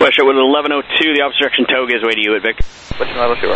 West Shore with 1102, the opposite direction tow is way to you at Victor. Western level, sure.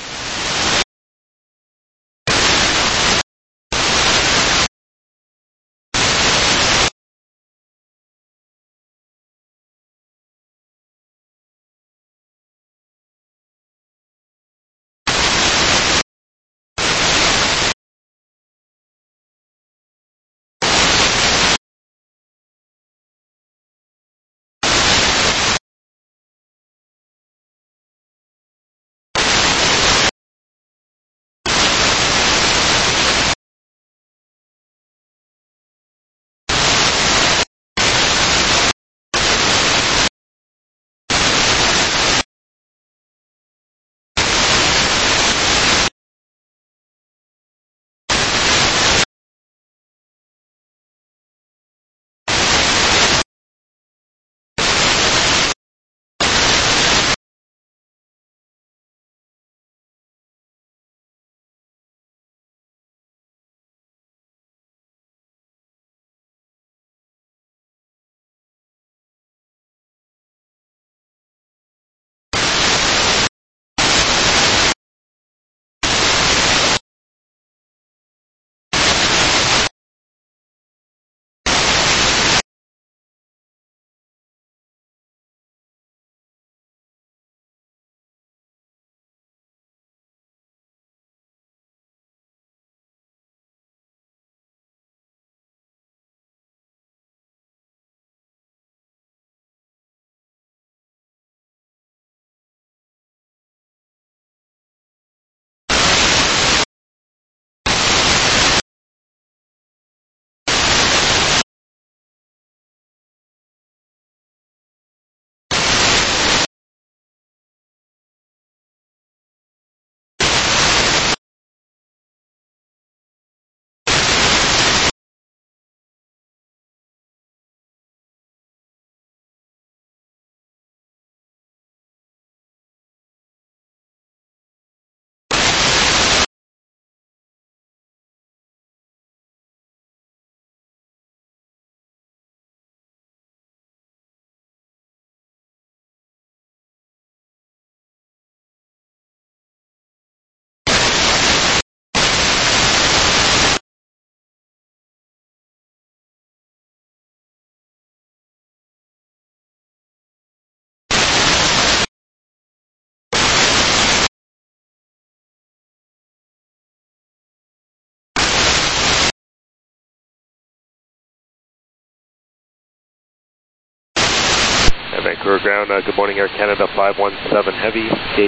Vancouver ground, good morning, Air Canada 517 Heavy, gate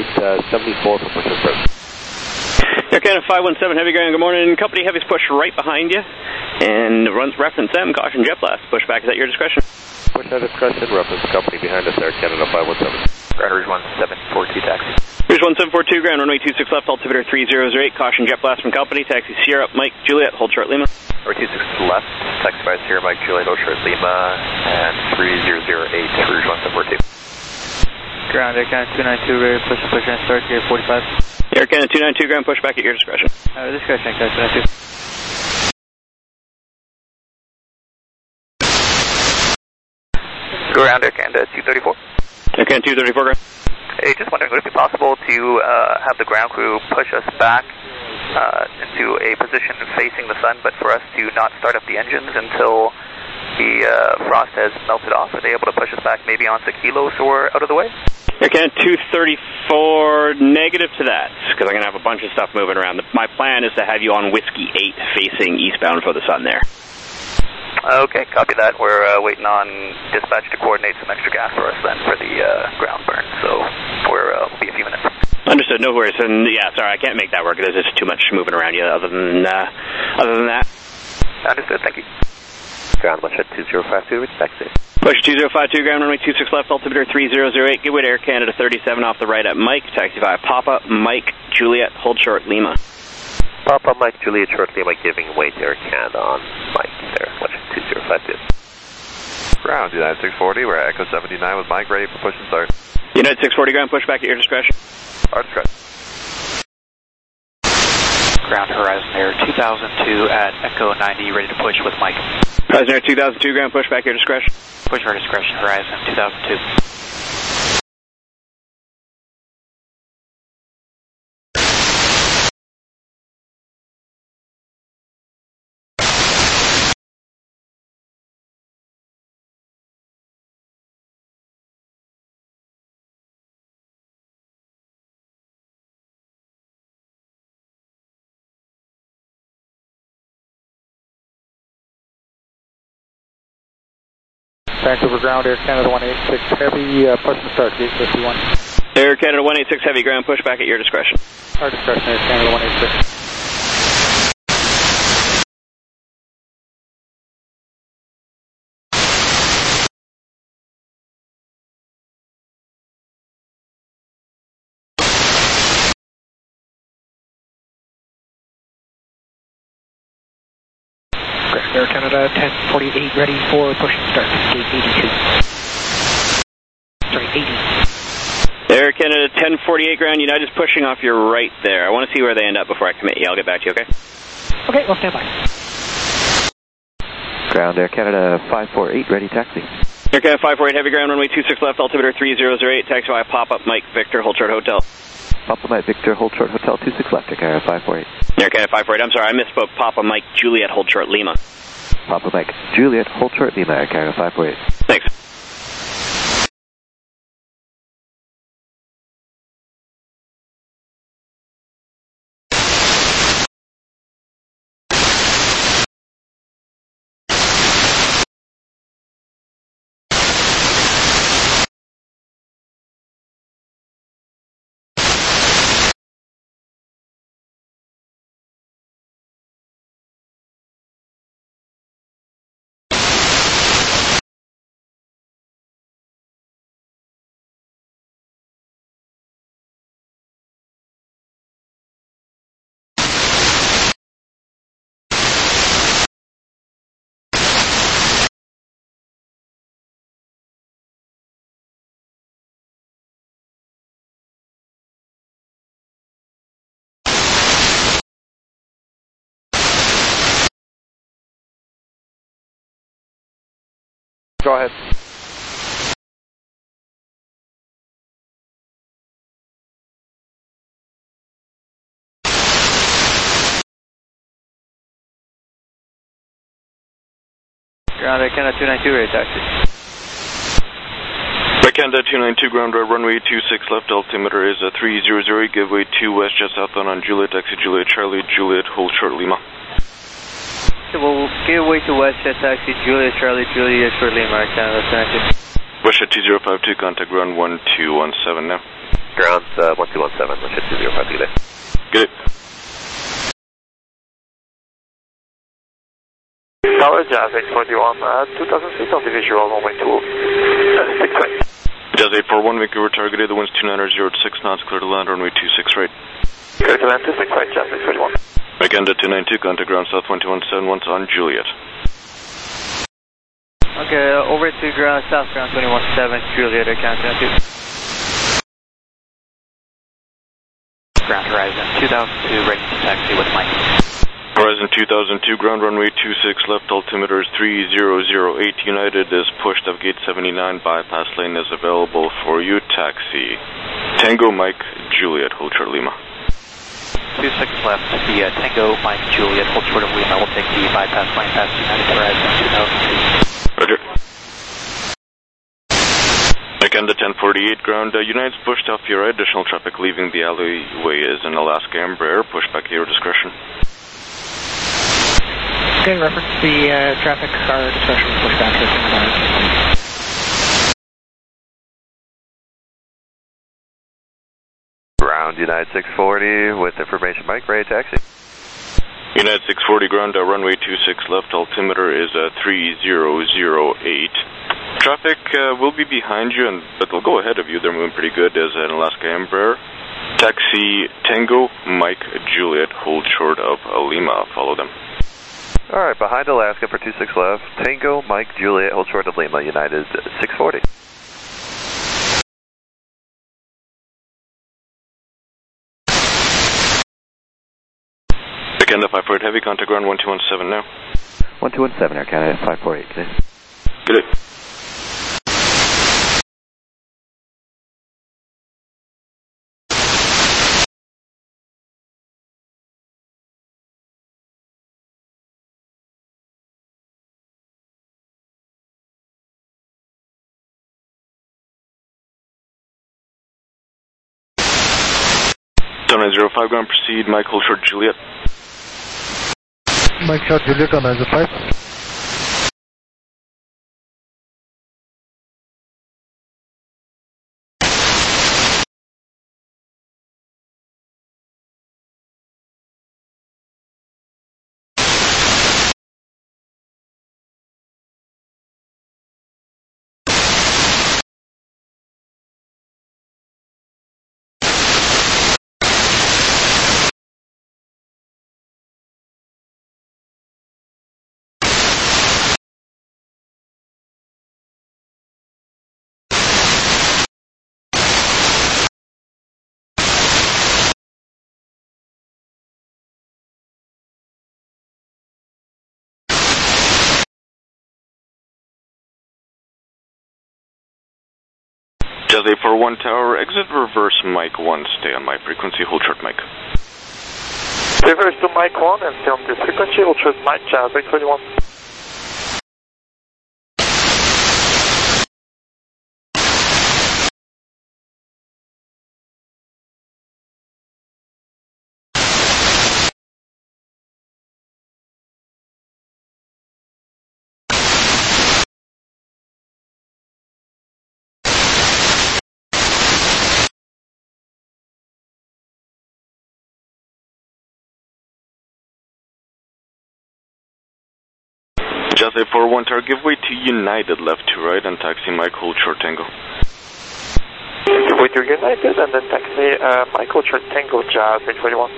74 for push approach. Air Canada 517 Heavy ground, good morning. Company Heavy's push right behind you, and runs reference M, caution jet blast. Push back is at your discretion. Push at discretion, reference company behind us, Air Canada 517. Ground Rouge 1742 taxi. Rouge 1742 ground, runway 26 left, altimeter 3008, caution jet blast from company, taxi Sierra, Mike, Juliet, hold short Lima. Runway 26 left, taxi by Sierra, Mike, Juliet, hold short Lima, and 3008, Rouge 1742. Ground, Air Canada 292, ready to push and start, gear 45. Air Canada 292 ground, push back at your discretion. Discretion, Air Canada 292. Ground, Air Canada 234. Air Canada 234 ground. Hey, just wondering, would it be possible to have the ground crew push us back into a position facing the sun, but for us to not start up the engines until the frost has melted off? Are they able to push us back maybe onto Kilos or out of the way? Air Canada 234, negative to that, because I'm going to have a bunch of stuff moving around. My plan is to have you on Whiskey 8 facing eastbound for the sun there. Okay, copy that. We're waiting on dispatch to coordinate some extra gas for us then for the ground burn, so we'll be a few minutes. Understood, no worries. And yeah, sorry, I can't make that work. There's just too much moving around you other than that. Understood, thank you. Ground, push at 2052, which taxi? Push 2052, ground runway 26 left, altimeter 3008, give way to Air Canada 37 off the right at Mike, taxi via Papa, Mike, Juliet, hold short Lima. Papa, Mike, Juliet, short Lima, giving way to Air Canada on Mike there, push at 2052. Ground, United 640, we're at Echo 79 with Mike, ready for push and start. United 640 ground, push back at your discretion. Our discretion. Ground Horizon Air 2002 at Echo 90, ready to push with Mike. Horizon Air 2002 ground, push back at your discretion. Push our discretion, Horizon 2002. Vancouver ground, Air Canada 186 Heavy, push and start, gate 51. Air Canada 186 Heavy, ground push back at your discretion. Our discretion, Air Canada 186. Air Canada 1048 ready for push and start, gate 82. Sorry, 80. Air Canada 1048 ground, United's pushing off your right there. I want to see where they end up before I commit you. I'll get back to you, okay? Okay, we'll stand by. Ground Air Canada 548 ready taxi. Air Canada 548 Heavy, ground runway 26 left, altimeter 3008, taxi via pop-up Mike Victor, hold short hotel. Papa Mike Victor, hold short hotel 26 left, Air Canada 548. Air Canada 548, I'm sorry, I misspoke. Papa Mike Juliet, hold short Lima. Papa Mike Juliet, hold short Lima, Air Canada 548. Thanks. Go ahead. Ground Air Canada 292 ready taxi. Air Canada 292 ground runway 26 left, altimeter is 300, give way 2 west, just southbound on Juliet, taxi Juliet Charlie, Juliet, hold short Lima. So we'll give way to Westjet taxi, Juliet Charlie, Juliet for Lima, Air Canada 292. Westjet 2052, contact ground 1217 now. Ground 1217, Westjet 2052 there. Get it. Tower Jazz 841, 2000 feet on the visual, runway 6 right. Jazz 841, Vancouver targeted, the wind's 29 0 at 6 knots, clear to land, runway 26 right. Clear to land 26 right, Jazz 841. Air Canada 292, contact ground south 1217 once on Juliet. Okay, over to ground, south ground 217, Juliet, Air Canada 292. Ground Horizon 2002 ready to taxi with Mike. Horizon 2002, ground runway 26 left, altimeter is 3008, United is pushed up gate 79, bypass lane is available for you, taxi. Tango Mike Juliet, hold short Lima. 26 left, the Tango Mike Juliet, hold short of Lima, will take the bypass lane past United Horizon 2002. Roger. Air Canada 1048, ground, United's pushed off your right, additional traffic leaving the alleyway is in Alaska Embraer, push back at your discretion. Okay, reference the traffic car discretion push back to Ground United 640 with information Mike, ready taxi. United 640, ground, runway 26 left, altimeter is 3008. Traffic will be behind you, but they'll go ahead of you. They're moving pretty good as an Alaska Embraer. Taxi Tango Mike Juliet, hold short of Lima. Follow them. Alright, behind Alaska for 26 left, Tango Mike Juliet, hold short of Lima, United 640. Air Canada 548 Heavy, contact ground 1217 now. 1217, Air Canada 548 today. Get it. Sunrise 05, ground, proceed, Mike, hold short Juliet. Mike shot Juliet on 905. Jazz 841 Tower, exit reverse Mike 1, stay on my frequency, hold short Mike. Reverse to Mike 1 and stay on this frequency, hold short Mike, Jazz 841. Jazz 841 Tower, give way to United left to right and taxi Mike, hold short Tango. Give way to United and then taxi Mike, hold short Tango, Jazz 841.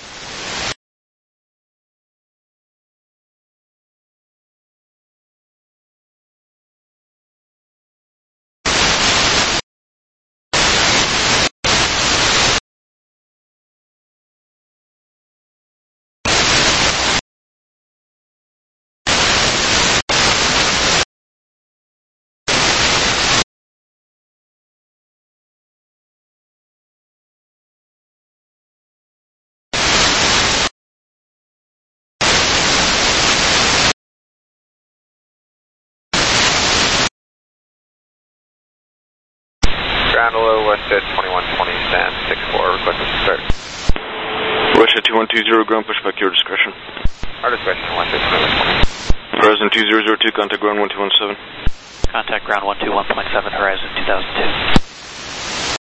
Ground low, west at 2120, stand 64, requesting to start. Russia 2120, ground pushback, your discretion. Our discretion, west at 2120. Horizon 2002, contact ground 1217. Contact ground 121.7, Horizon 2002.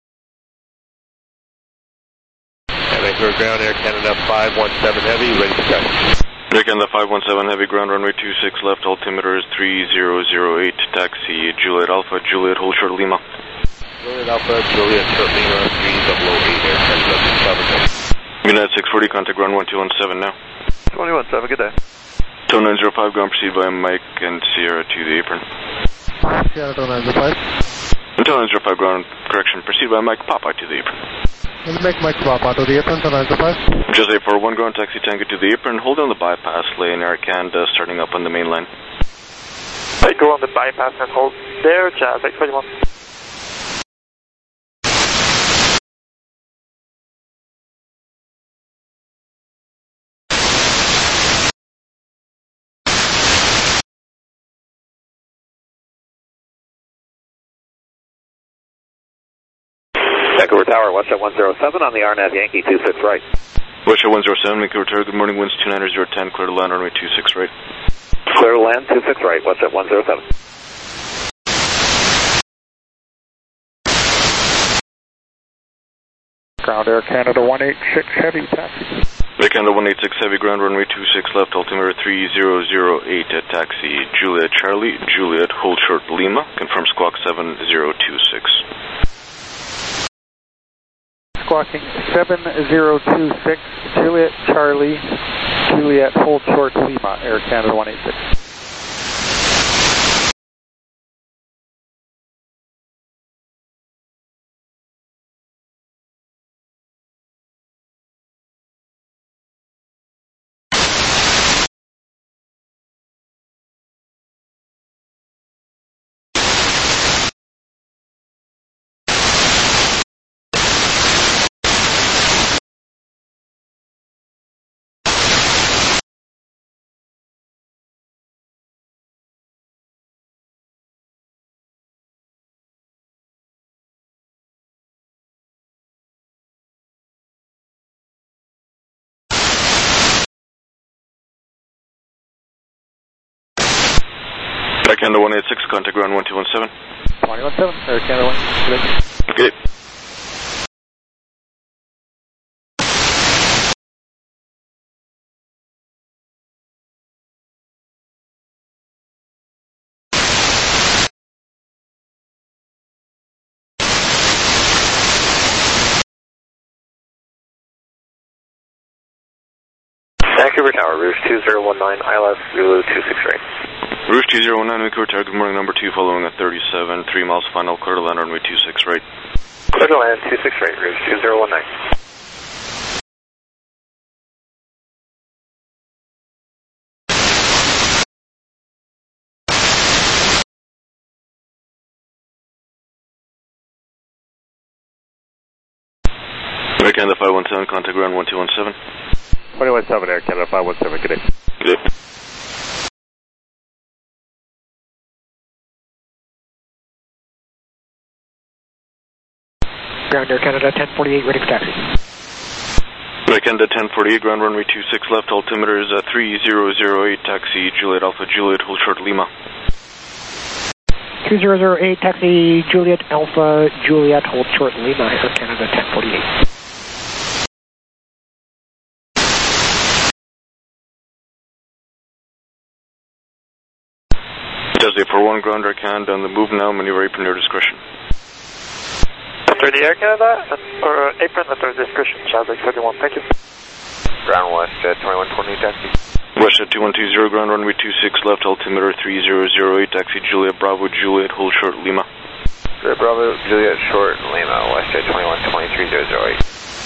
Vancouver ground, Air Canada 517 Heavy, ready to start. Air Canada 517 Heavy, ground runway 26 left, altimeter is 3008, taxi Juliet Alpha, Juliet, hold short Lima. Juliet Alpha, Juliet, short Lima, 3008, Air Canada 7. United 640, contact ground 1217 now. 2117, good day. Tow 905, ground proceed by Mike and Sierra to the apron. Sierra Tow 905. Tow 905, ground correction, proceed by Mike Papa to the apron. We'll make Mike Papa to the apron, Tow 905. Jazz 841, ground taxi Tango to the apron, hold on the bypass lane, Air Canada starting up on the main line. I go on the bypass and hold there, Jazz 841. Vancouver Tower, west at 107 on the RNAV Yankee 26 right. Russia 107, Vancouver Tower, good morning, winds 29010, clear to land, runway 26 right. Clear to land, 26 right, west at 107. Ground Air Canada 186 Heavy, taxi. Air Canada 186 Heavy, ground runway 26 left, altimeter 3008 at taxi Juliet Charlie, Juliet, hold short Lima, confirm squawk 7026. Squawking 7026, Juliet Charlie, Juliet, hold short Lima, Air Canada 186. Air Canada 186, contact ground 1217. 217, Air Canada 186. Okay. Vancouver Tower, Rouge 2019, ILS Zulu 26 right. Rouge 2019, Vancouver Tower, good morning, number 2, following at 37, 3 miles final, clear to land, runway 26 right. Clear to land, 26 right, Rouge 2019. Air Canada 517, contact ground 1217. 217, Air Canada 517, good day. Good day. Ground Air Canada 1048, ready for taxi. Air Canada 1048, ground runway 26 left, altimeter is 3008, taxi Juliet Alpha Juliet, hold short Lima. 2008, taxi Juliet Alpha Juliet, hold short Lima, Air Canada 1048. Desde for 1, ground Air Canada on the move now, maneuver apron your discretion. After the Air Canada, or apron at their discretion, Chadwick 31, thank you. Ground West 2120, taxi. West 2120, ground runway 26 left, altimeter 3008, taxi Juliet Bravo Juliet, hold short Lima. Juliet Bravo Juliet short Lima, West 2120, 3008.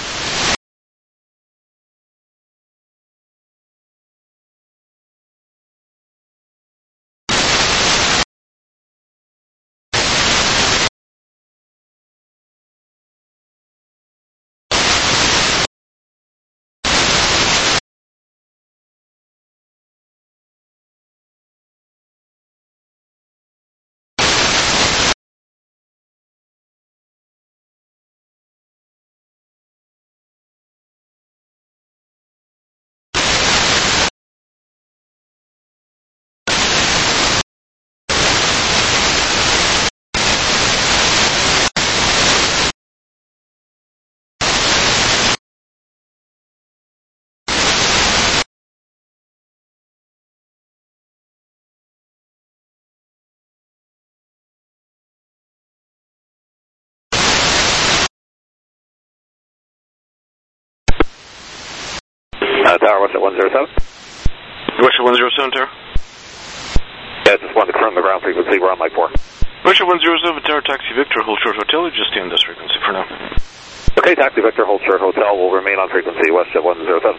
Tower, what's at 107? West 107, Tower. Yeah, just wanted to confirm the ground frequency, we're on Mike 4. West 107, Tower, taxi Victor, hold short hotel, just stay on this frequency for now. Okay, taxi Victor, hold short hotel, will remain on frequency, West at 107.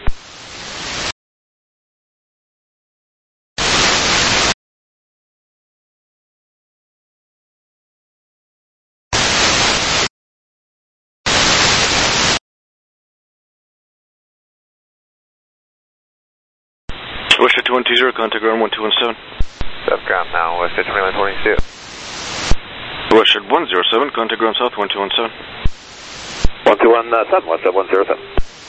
West 2120, contact ground 1217. South ground now, West 2122. West 107, contact ground south 1217. 1217, West at 107.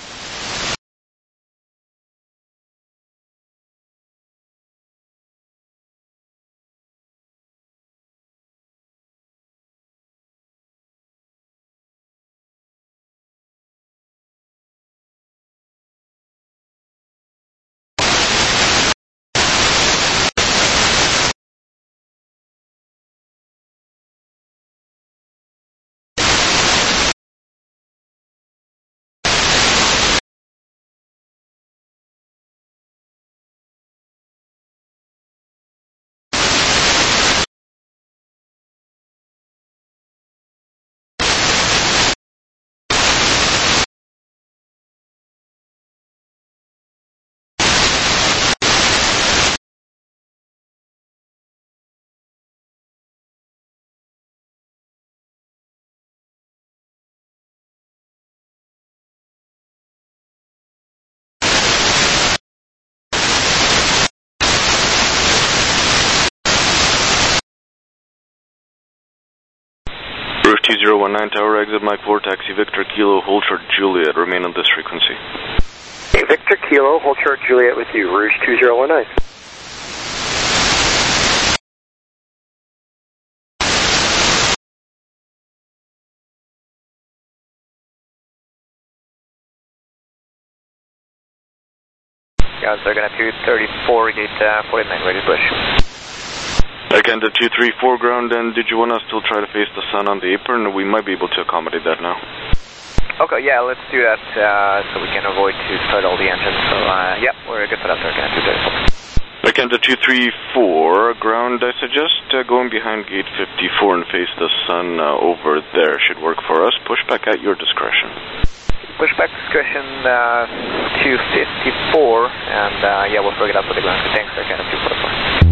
Roof 2019, Tower, exit Mike 4, taxi Victor Kilo, hold short Juliet, remain on this frequency. Hey, Victor Kilo, hold short Juliet with you, Rouge 2019. Guys, they're going to 234, gate 49, ready to push. Again, the 234 ground, and did you want us to try to face the sun on the apron? We might be able to accommodate that now. Okay, yeah, let's do that so we can avoid to start all the engines. So, yeah, we're good for that, sir. Again, 234. Again, the 234 ground, I suggest going behind gate 54 and face the sun over there should work for us. Push back at your discretion. Pushback discretion 254, and yeah, we'll figure it out for the ground. Thanks, sir. Kind of 244.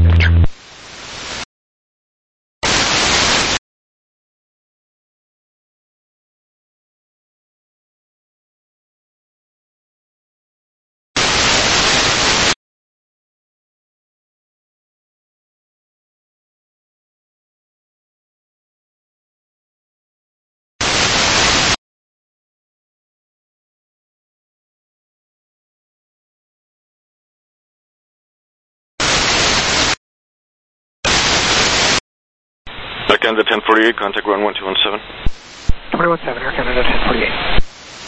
Air Canada 1048, contact ground 1217. 217, Air Canada 1048.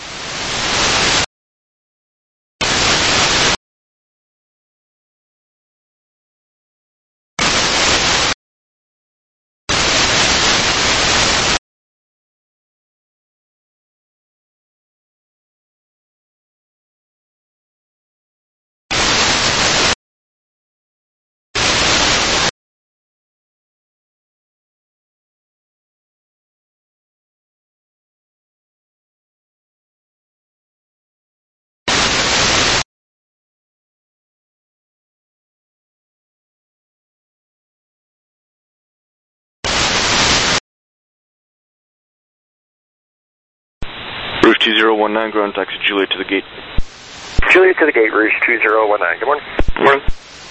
Rouge 2019, ground taxi Juliet to the gate. Juliet to the gate, Rouge 2019. Good morning. Morning.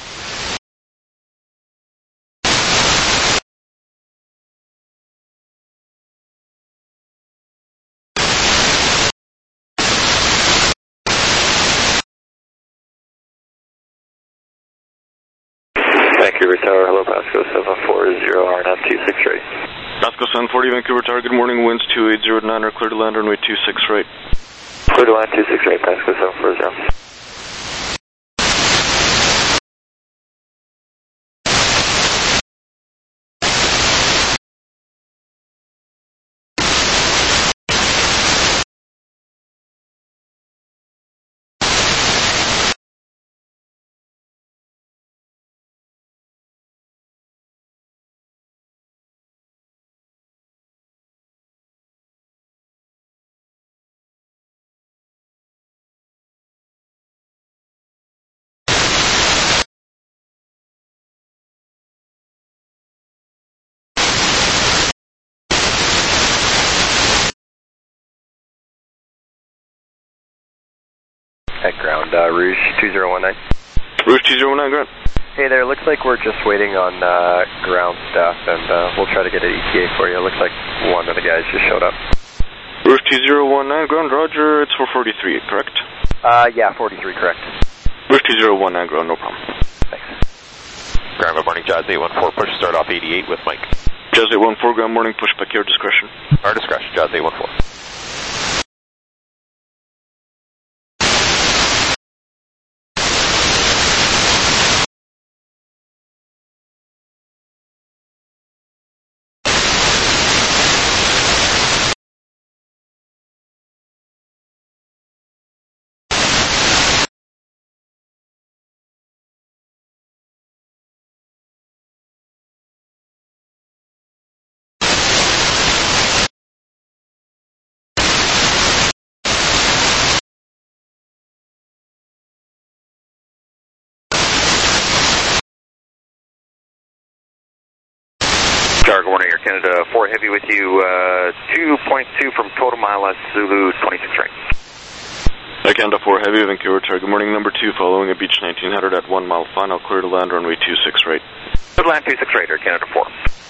Vancouver Tower, hello, Pasco 740, RNF 26 right. Pasco 740, Vancouver Tower, good morning, winds 2809, are clear to land, runway 26 right. Clear to land 26 right, Pasco 740. At ground, Rouge 2019. Rouge 2019, ground. Hey there, looks like we're just waiting on ground staff, and we'll try to get an ETA for you. Looks like one of the guys just showed up. Rouge 2019, ground, roger, it's 443, correct? Yeah, 43, correct. Rouge 2019, ground, no problem. Thanks. Ground, good morning, Jazz 814, push start off 88 with Mike. Jazz 814, ground, morning, push back your discretion. Our discretion, Jazz 814. Tower, good morning, Air Canada 4 Heavy with you, 2.2 from Total Mile Zulu 26 right. Air Canada 4 Heavy, Vancouver Tower, good morning, number 2, following a beach 1900 at 1 mile final, clear to land, runway 26 right. Good land 26 right, Air Canada 4.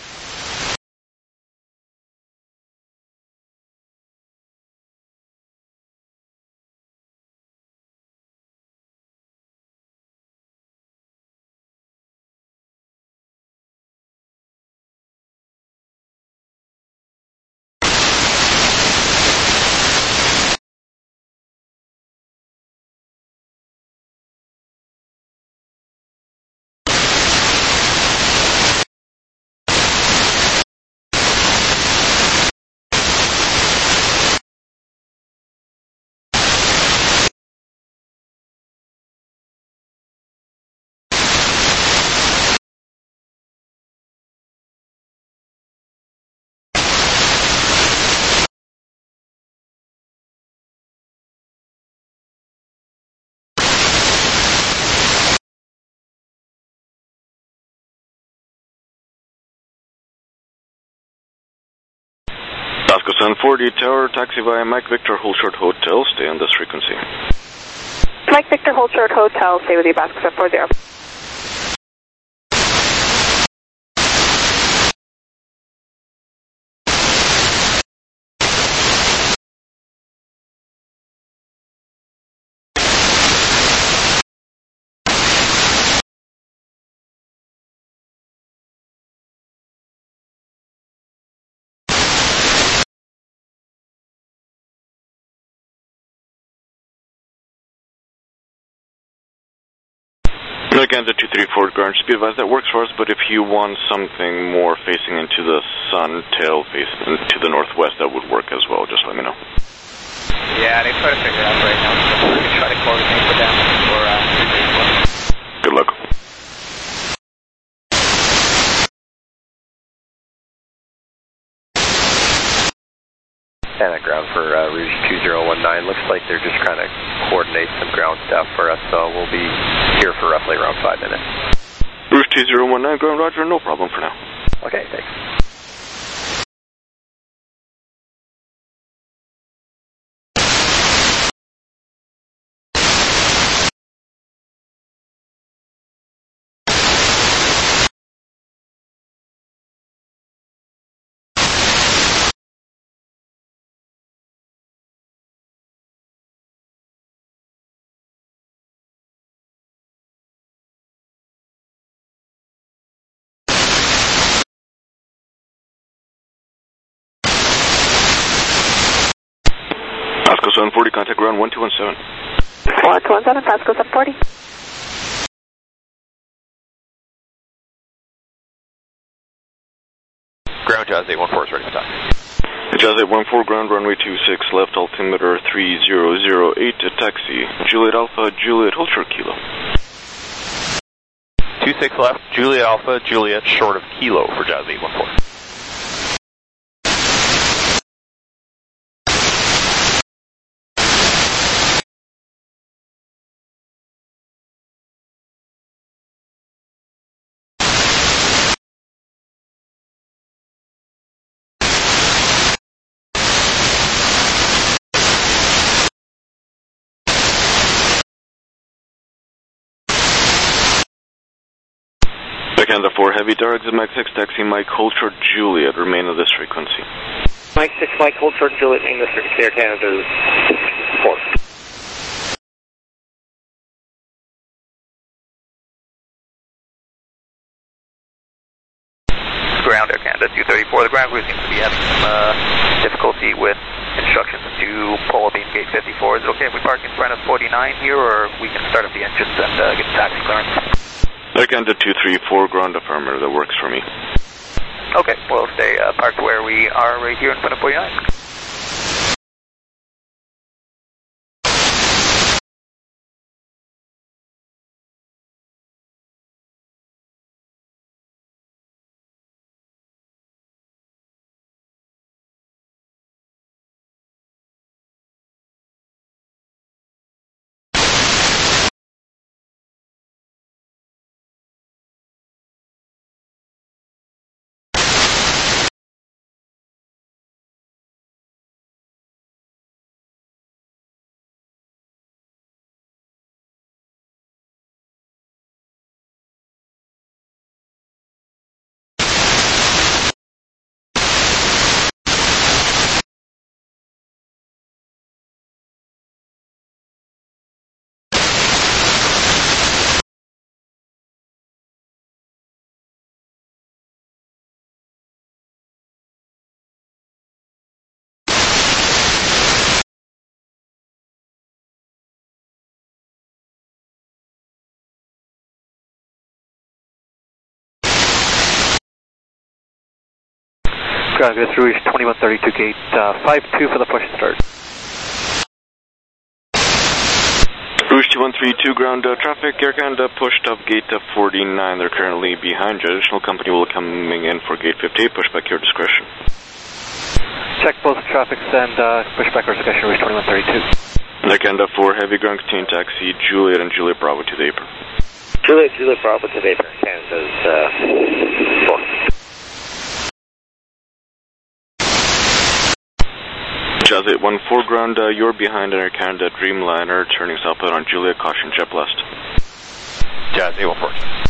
Pasco 740, Tower, taxi via Mike Victor, hold short hotel, stay on this frequency. Mike Victor, hold short hotel, stay with you, Pasco 740. Again, the 234 ground, just be advised that works for us, but if you want something more facing into the sun, tail facing to the northwest, that would work as well. Just let me know. Yeah, they try to figure it out right now. So we can try to coordinate with them for 234. Good luck. And at ground for Rouge 2019. Looks like they're just trying to coordinate some ground stuff for us, so we'll be here for roughly around 5 minutes. Rouge 2019, ground roger, no problem for now. Okay, thanks. Pasco 740, contact ground 1217. 1217, Pasco 740. Ground Jazz 814 is ready for time. Jazz 814, ground runway 26, left altimeter 3008, taxi. Juliet Alpha, Juliet, hold short kilo. 26 left, Juliet Alpha, Juliet, short of kilo for Jazz 814. Canada 4 heavy, direct Mike 6 taxi, Mike hold short Juliet, remain on this frequency. Mike 6, Mike hold short Juliet, name this frequency, Air Canada 4. Ground Air Canada 234, the ground crew seems to be having some difficulty with instructions to pull a beam gate 54. Is it okay if we park in front of 49 here, or we can start up the engines and get taxi clearance? Again, the 234 ground affirmative, that works for me. Okay, we'll stay parked where we are right here in front of 49. Ground go through Rouge 2132 gate 52 for the push start. Rouge 2132 ground traffic, Air Canada pushed up gate 49. They're currently behind you. Additional company will be coming in for gate 58. Push back your discretion. Check both traffics and push back our discretion, Rouge 2132. Air Canada 4 heavy ground contain taxi, Juliet and Juliet Bravo to the apron. Juliet Bravo to the apron, Canada's 4. Jazz 814 ground, you're behind Air Canada Dreamliner, turning southbound on Juliet, caution jet blast. Jazz 814.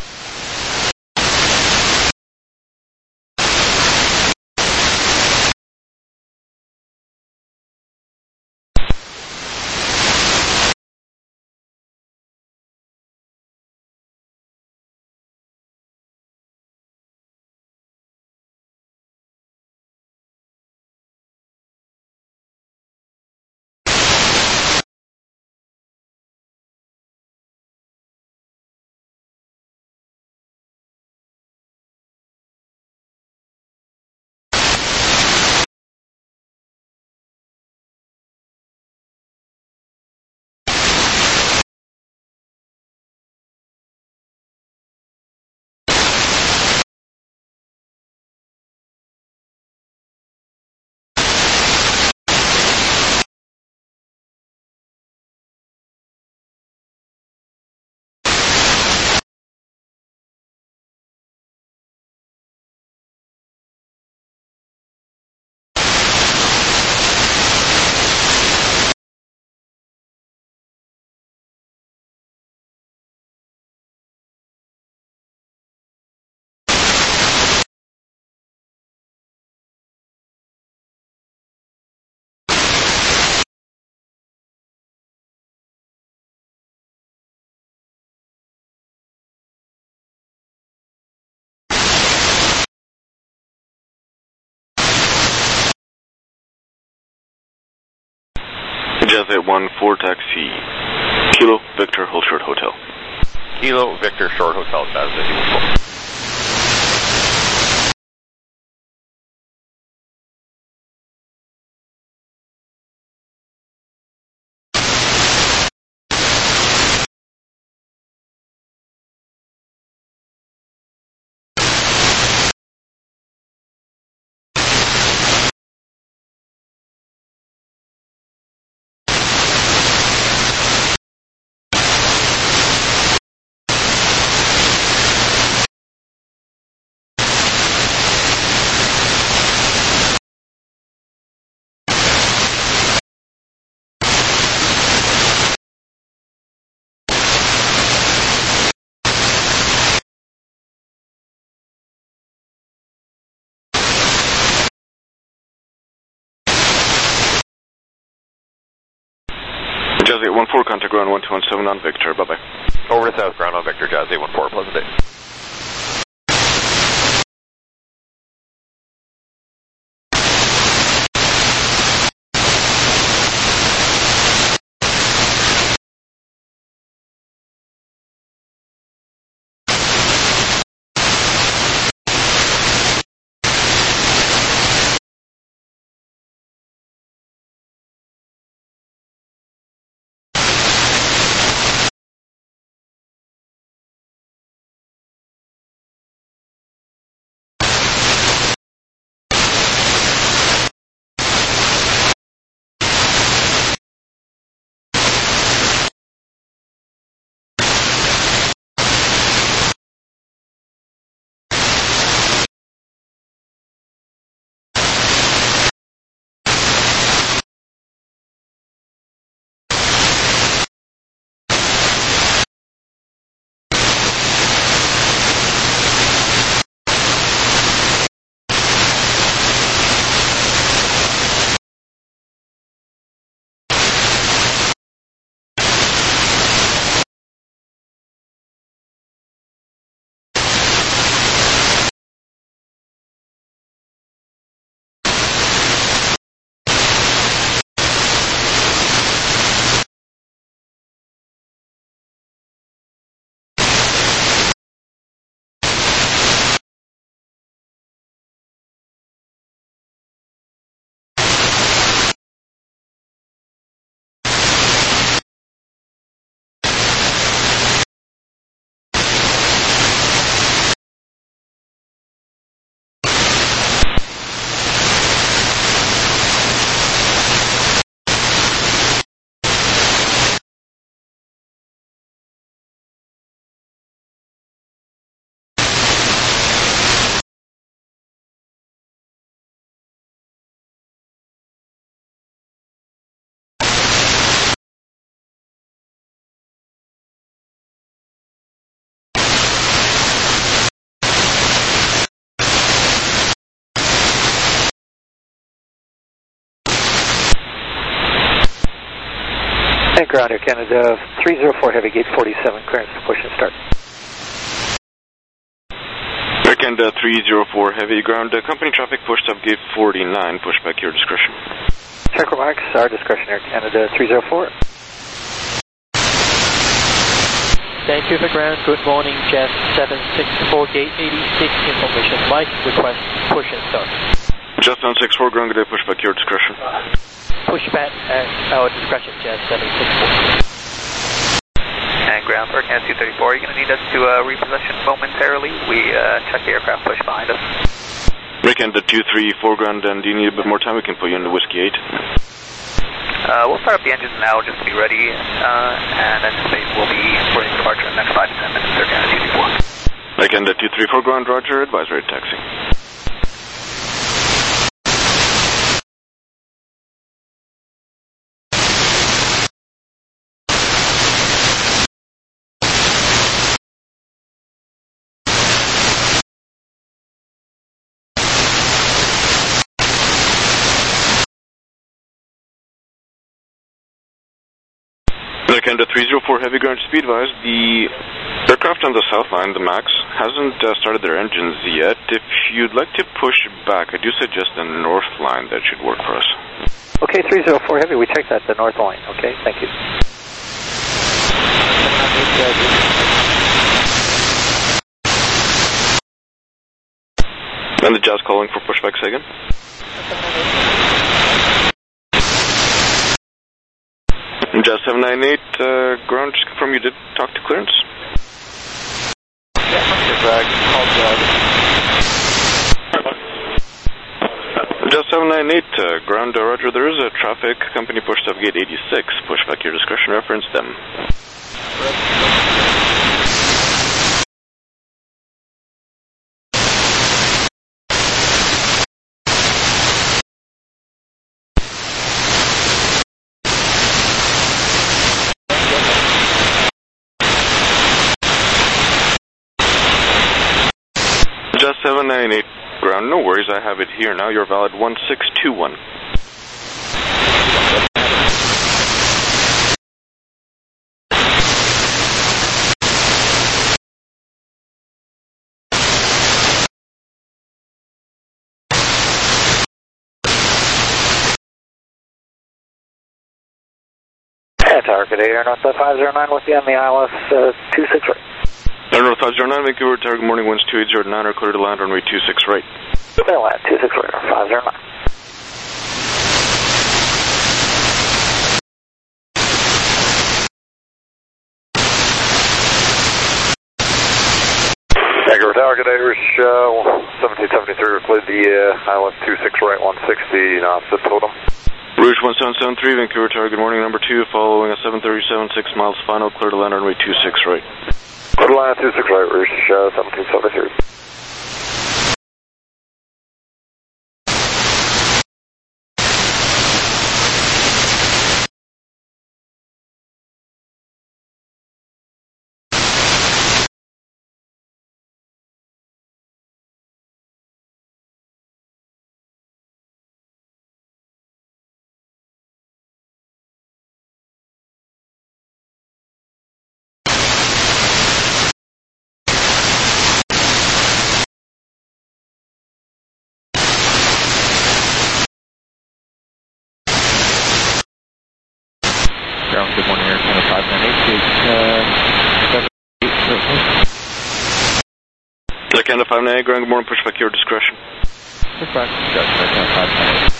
Jazz 814 taxi. Kilo Victor Hold Short Hotel. Kilo Victor Short Hotel, Jazz 814. Jazz 814, contact ground 1217 on Victor. Bye-bye. Over to South Ground on Victor, Jazz 814. Pleasant day. Ground Air Canada 304 Heavy Gate 47, clearance to push and start. Air Canada 304 Heavy Ground, company traffic pushed up gate 49, push back your discretion. Check remarks, our discretion Air Canada 304. Thank you for ground, good morning, Jet 764 gate 86, information Mike, request push and start. Jet 764 ground, good day, push back your discretion. Push back at our discretion, Jet 764. And ground for Canada 234, you're going to need us to reposition momentarily. We check the aircraft push behind us. Weekend at 234 ground, and do you need a bit more time? We can put you in the Whiskey 8. We'll start up the engines now just to be ready, and anticipate we'll be ready for departure in the next 5 to 10 minutes. Air Canada 234. Weekend at 234 ground, roger, advisory taxi. Canada 304 heavy ground speed wise, the Aircraft on the south line, the MAX, hasn't started their engines yet. If you'd like to push back, I do suggest the north line. That should work for us. Okay, 304 Heavy, we checked that, the north line. Okay, thank you. And the Jazz calling for pushback, say again. Jazz 798, ground, just confirm you did talk to clearance? Jazz 798, ground, roger, there is a traffic, company push to gate 86, pushback your discretion, reference them. Just 798 ground, no worries, I have it here now, you're valid 1621. Target Air North 509 with you on the ILS 26 right. North 509, Vancouver, target morning winds 2809, are clear to land runway 26 right. Clear to land 26 right, 509. Vancouver Tower, good day, Rouge 1773, cleared the ILS 26 right, 160 knots at totem. Rouge 1773, Vancouver Tower, good morning, number 2, following a 737, 6 miles final, clear to land runway 26 right. Clear to land 26 right, Rouge 1773. Ground, good morning, Air Canada 598, Air Canada 598, ground, good morning, pushback your discretion. Pushback, Air Canada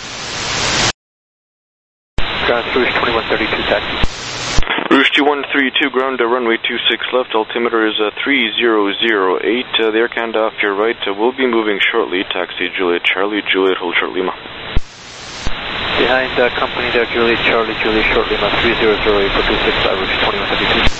598. Ground, Rouge 2132, taxi. Rouge 2132, ground, runway 26 left, altimeter is 3008, the Air Canada off your right, will be moving shortly, taxi Juliet Charlie, Juliet hold short Lima. Behind company there, Juliet Charlie, Juliet short Lima 3008 for 26, Rouge 2132.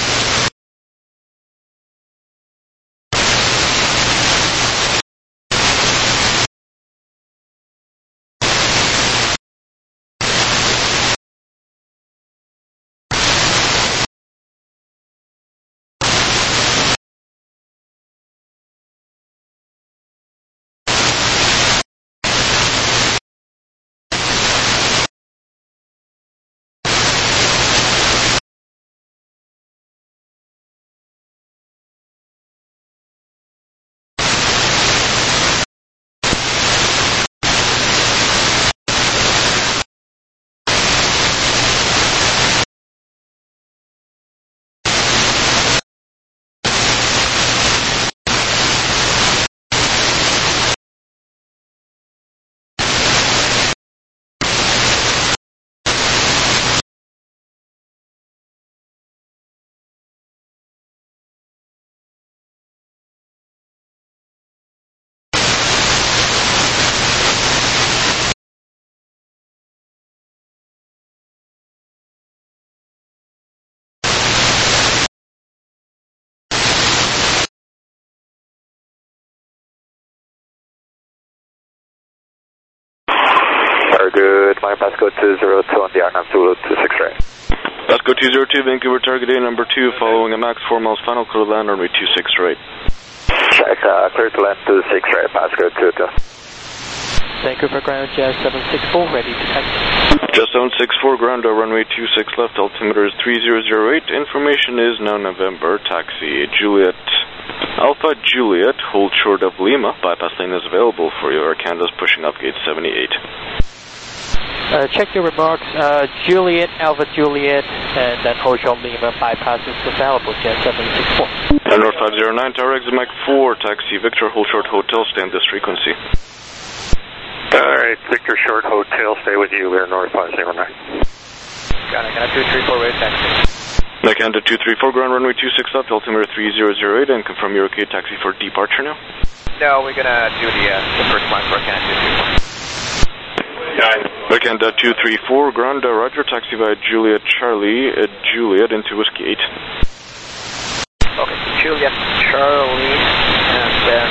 Good morning, Pasco 202 on the R9 Zulu 26 right. Pasco 202, Vancouver target A number 2, following a max 4 miles final, clear to land runway 26 right. Check, clear to land 26 right, Pasco 202. Thank you for ground Jazz 764, ready to taxi. Jazz 764, ground runway 26 left, altimeter is 3008. Information is now November, taxi Juliet Alpha Juliet, hold short of Lima. Bypass lane is available for you. Air Canada's pushing up gate 78. Check your remarks. Juliet, Alpha Juliet, and then hold short Lima. Bypass is available, Jazz 764. Air North 509, tower exit Mike 4, taxi Victor, hold short hotel, stay on this frequency. Alright, Victor Short Hotel, stay with you, Air North 509. Got it, Canada 234, ready to taxi. Canada 234, ground runway 26 left, altimeter 3008, and confirm you're okay taxi for departure now? No, we're gonna do the first line for Canada 234. Canada 234, ground Roger, taxi by Juliet Charlie, Juliet into Whiskey 8. Okay, Juliet Charlie, and then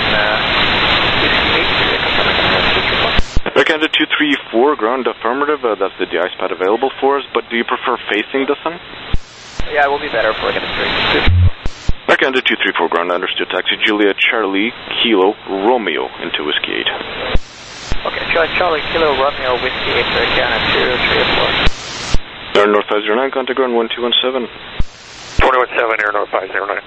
Canada 234, ground affirmative, that's the de-ice pad available for us, but do you prefer facing the sun? Yeah, it will be better for getting straight. Canada 234, ground understood, taxi Juliet Charlie, Kilo, Romeo into Whiskey 8. Okay, Charlie, Kilo, Romeo, Whiskey 8, Canada 234. Air North 509, contact ground 1217. 217, Air North 509.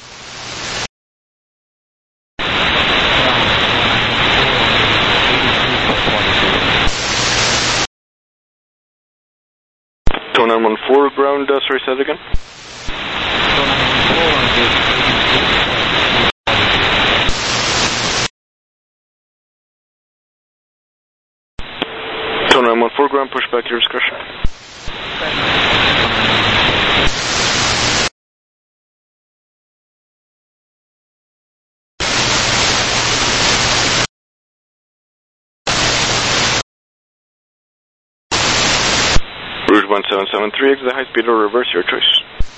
Tone 914, ground, sorry, say that again? Tone 914, ground, push back your discretion. Rouge 1773, exit high speed or reverse, your choice.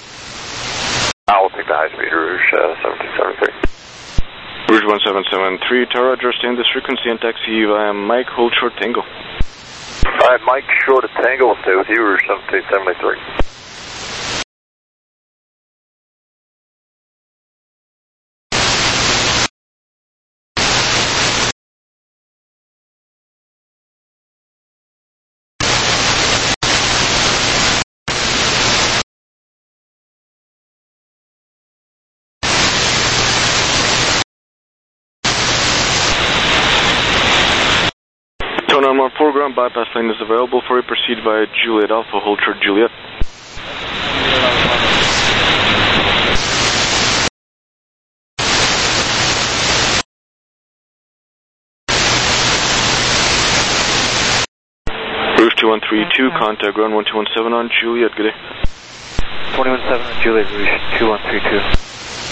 I will take the high speed Rouge 1773. Rouge 1773, Tower Roger, stay in this frequency and taxi via Mike, hold short Tango. Alright, Mike, short of Tango, will stay with you, Rouge 1773. Tone 914, ground, bypass lane is available for you. Proceed via Juliet Alpha, hold short Juliet. Rouge 2132, contact ground 1217 on Juliet, good day. 217 on Juliet, Rouge 2132.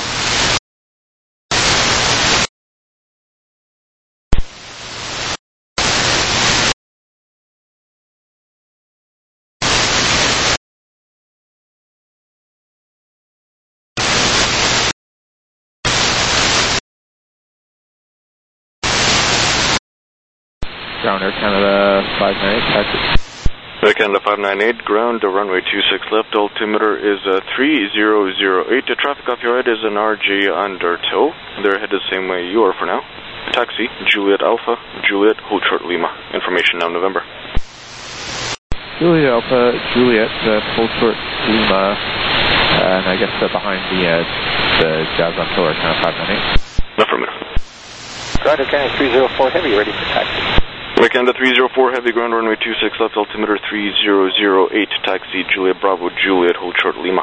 Ground Air Canada 598, taxi. Air Canada 598, ground, runway 26 left, altimeter is 3008. The traffic off your right is an RJ undertow. They're headed the same way you are for now. Taxi, Juliet Alpha, Juliet, hold short Lima. Information now November. Juliet Alpha, Juliet, hold short Lima, and I guess behind the Jazz on tower, Canada 598. Affirmative. Ground Air Canada 304 Heavy, ready for taxi. Air Canada 304 Heavy, ground runway 26 left, altimeter 3008, taxi Juliet Bravo, Juliet, hold short Lima.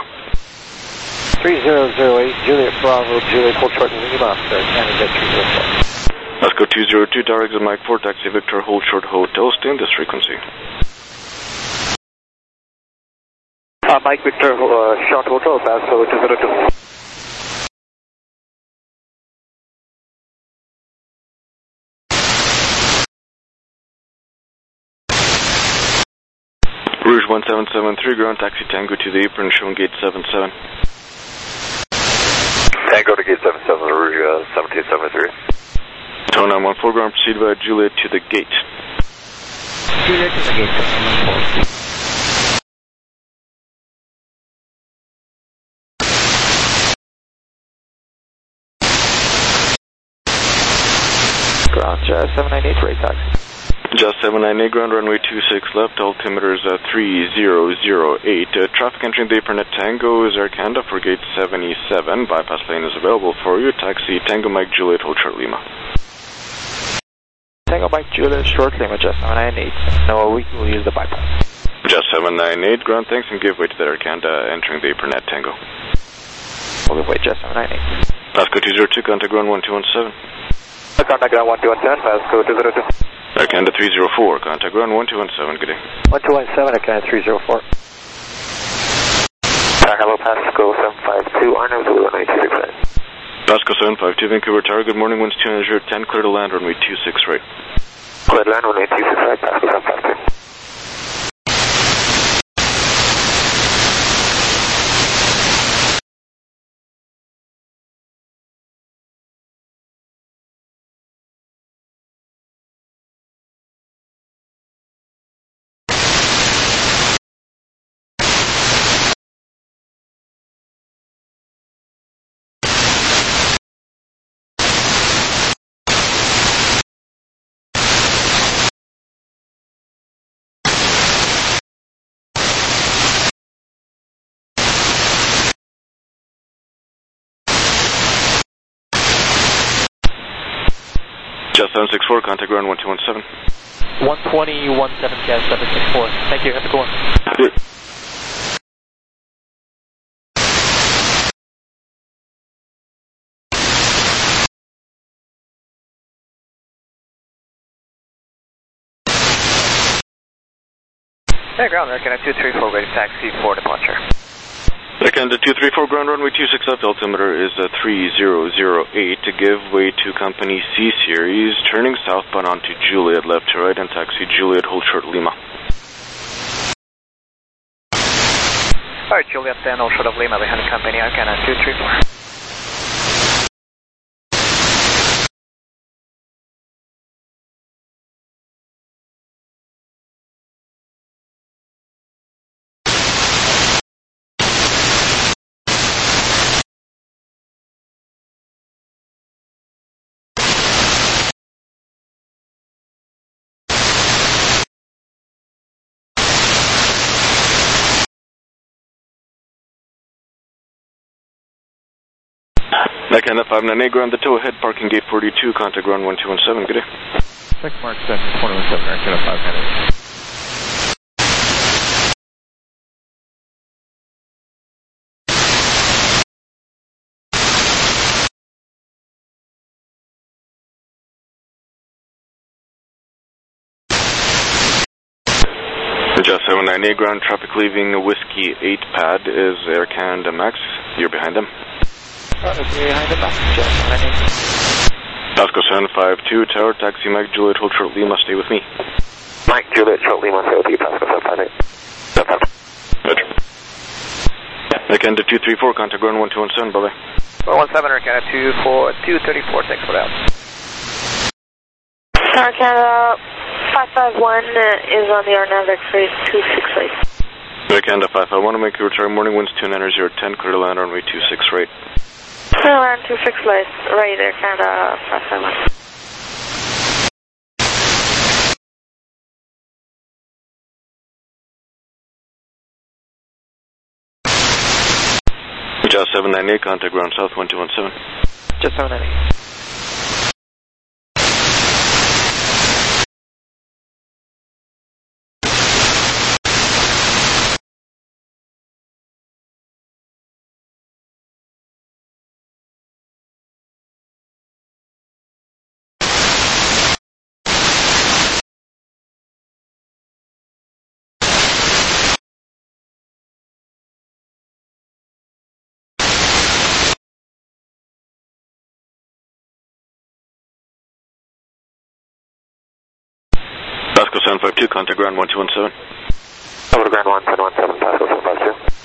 3008, Juliet Bravo, Juliet, hold short Lima, Canada 304. Let's go 202, tower exit Mike 4, taxi Victor, hold short hotel, stay in this frequency. Mike Victor, short hotel, pass over 202. Rouge 1773, ground taxi Tango to the apron, showing gate 77. Tango to gate 77, Rouge 1773. Tone 914, ground, proceed via Juliet to the gate. Juliet to the gate, 914. Ground 798, ready taxi. Just 798, ground runway 26 left, altimeter is 3008. Traffic entering the Pernet Tango is Air Canada for gate 77. Bypass lane is available for you. Taxi Tango Mike Juliet, hold short Lima. Tango Mike Juliet, short Lima, just 798. No, we will use the bypass. Just 798, ground thanks and give way to the Air Canada entering the Pernet Tango. We'll give way, just 798. Pasco 202, contact ground 1217. Contact ground 1217, Pasco 202. Air Canada 304, contact ground 1217, good day. 1217, Air Canada 304. Hello, Pasco 752, Arno Zulu 926. Pasco 752, Vancouver Tower, good morning, winds 210, clear to land, runway 26 right. Clear to land, runway 26 right, Pasco 752. Just 764, contact ground 1217. 120, 17, gas 764. Thank you, have a good one. Good. Hey, ground, Air Canada 234, ready taxi for departure. Air Canada 234, ground runway 26 left, altimeter is 3008. To give way to company C series, turning southbound onto Juliet, left to right, and taxi Juliet, hold short Lima. Alright, Juliet, then hold short of Lima, behind the company, Air Canada 234. Air Canada 598, ground the tow ahead, parking gate 42, contact ground 1217, good day. Thanks, Mark 7, 217, Air Canada 598. Just 798, ground traffic leaving Whiskey 8 pad is Air Canada Max. You're behind them. Behind the back, just 798. Pasco 752, tower, taxi Mike Juliet, hold short Lima, stay with me. Mike Juliet, short Lima, stay with you, Pasco 758. Roger. Air Canada 234, contact ground 1217, bye-bye. 117, Air Canada 234, thanks for that. Air Canada 551 is on the RNAV X-ray 26 right. Air Canada 551, make your return, morning winds 29010, clear to land, runway 26 right. Clear to land 26 right, Air Canada 551. Just 798, contact ground south 1217. Just 798. Pasco 752, contact ground 1217. Over to ground 1717, Pasco 752.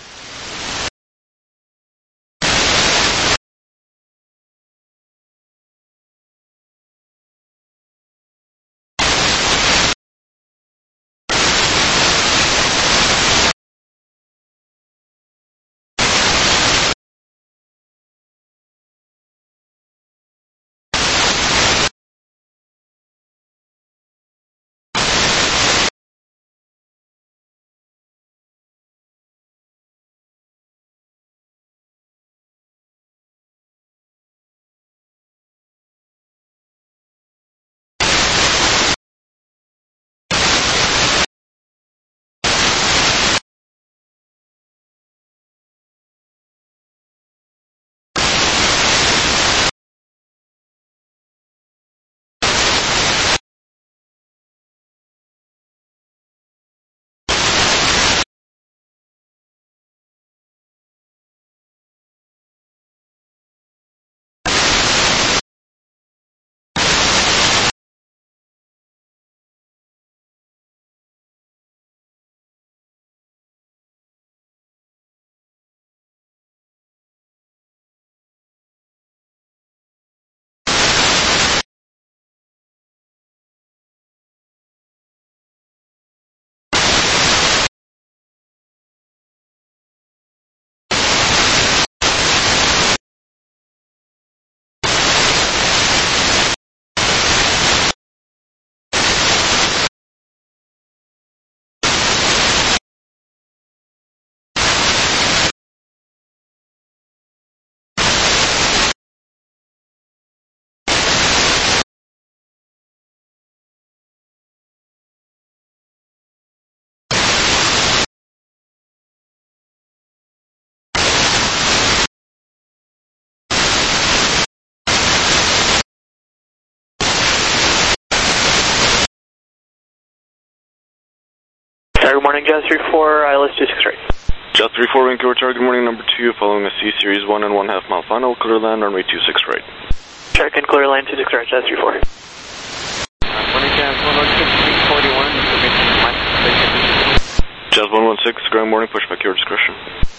Good morning, Jazz 34, ILS 26 right. Jazz 34, Vancouver Tower, good morning, number 2, following a C Series 1 and 1/2 mile final, clear land, runway 26 right. Check and clear line 26 right, Jazz 34. Morning, Jazz 116, 41, Jazz 116, ground morning, push back your discretion.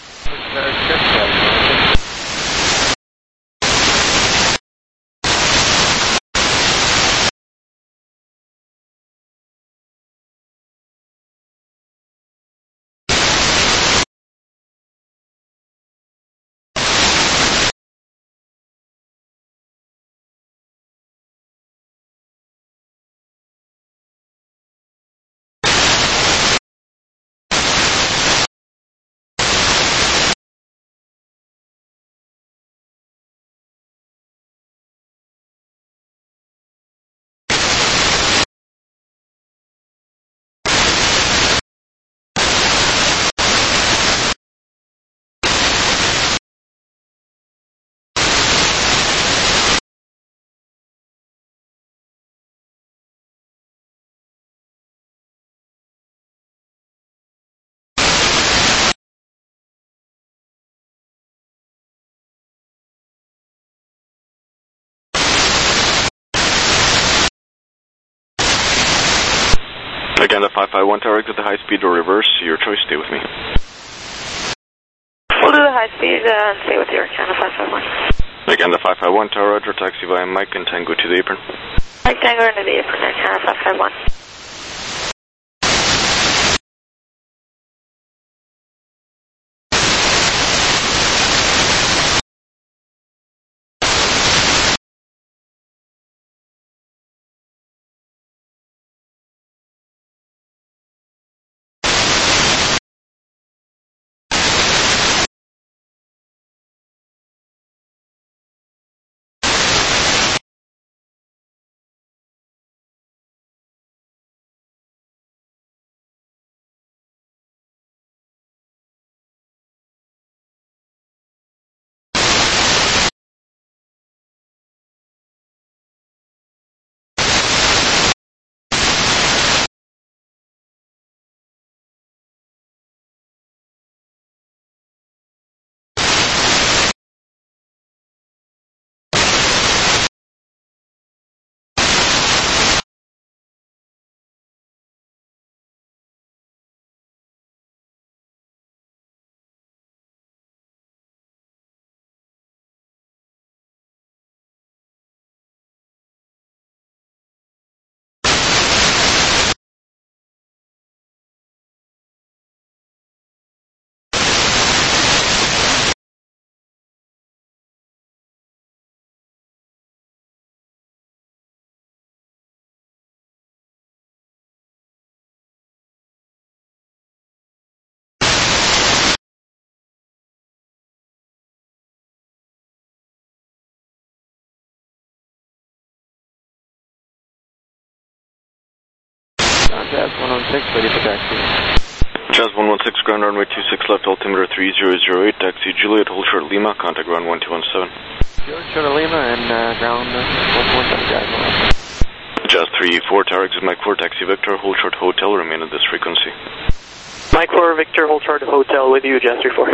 Again, the 551 tower, exit the high speed or reverse, your choice, stay with me. We'll do the high speed and stay with your Canada 551. Again, the 551 tower, roger, taxi via Mike and Tango to the apron. Mike Tango into the apron at Canada 551. Jazz 116, ready for taxi. Jazz 116, ground runway 26 left, altimeter 3008, taxi Juliet, hold short Lima, contact ground 1217. Short Lima and ground 117, Jazz 116. Jazz 34, tower, exit Mike 4, taxi Victor, hold short hotel, remain at this frequency. Mike 4, Victor, hold short hotel with you, Jazz 34.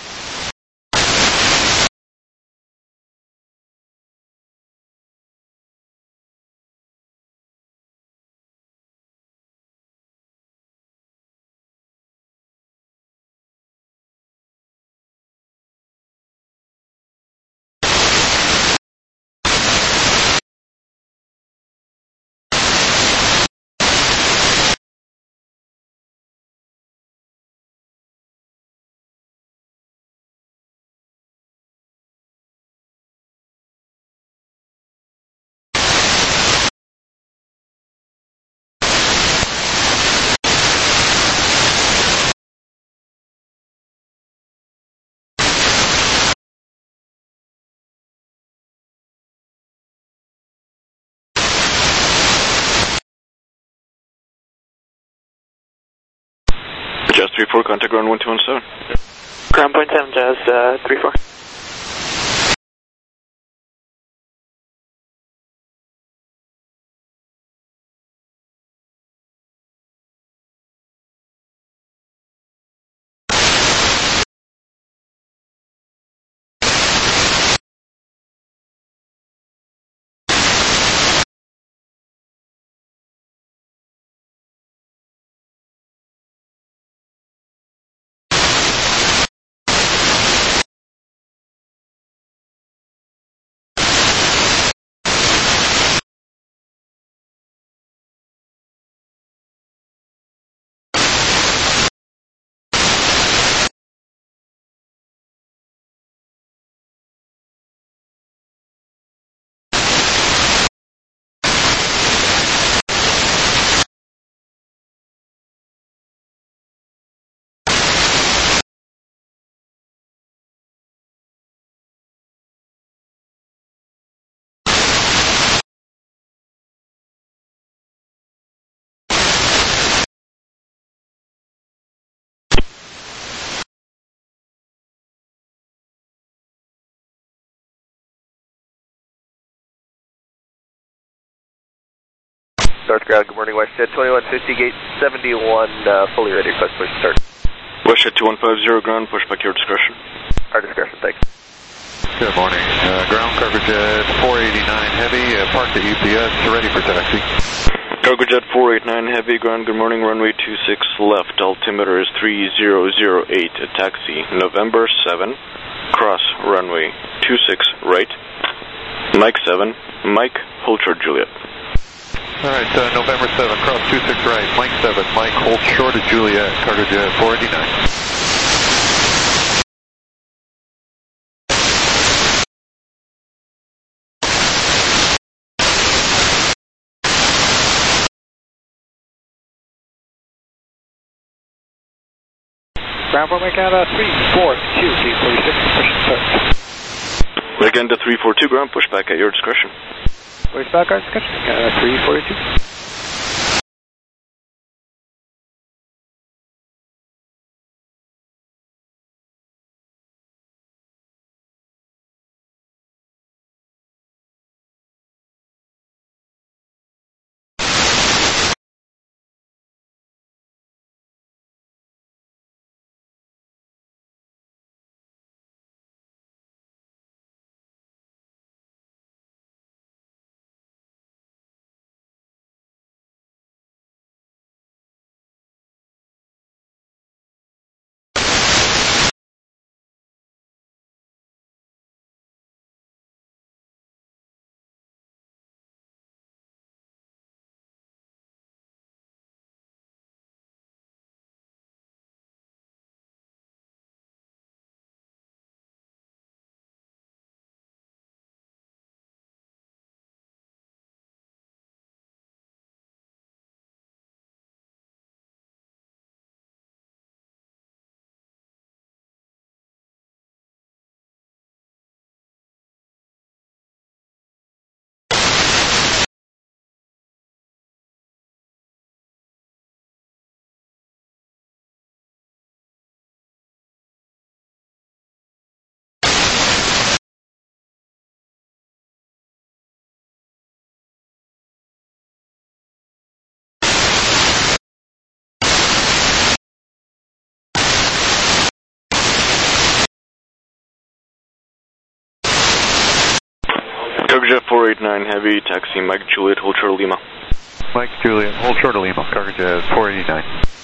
Jazz 34, contact ground 1217. Ground 0.7, Jazz 34. Northground, good morning, WestJet 2150, gate 71, fully ready, request push start. WestJet 2150, ground, push back your discretion. Our discretion, thanks. Good morning, ground Cargojet 489 heavy, parked at UPS, ready for taxi. Cargojet 489 heavy, ground, good morning, runway 26 left, altimeter is 3008, taxi, November 7, cross runway 26 right, Mike 7, Mike, hold short Juliet. Alright, November 7, cross 26 right, Mike 7, Mike, hold short of Juliet, Cargojet 489. Ground for Canada 342, gate 46, push start. Again to 342, ground, push back at your discretion. Push back our discretion, Canada 342. Cargojet 489 heavy, taxi Mike Juliet, hold short of Lima. Mike Juliet, hold short of Lima, Cargojet 489.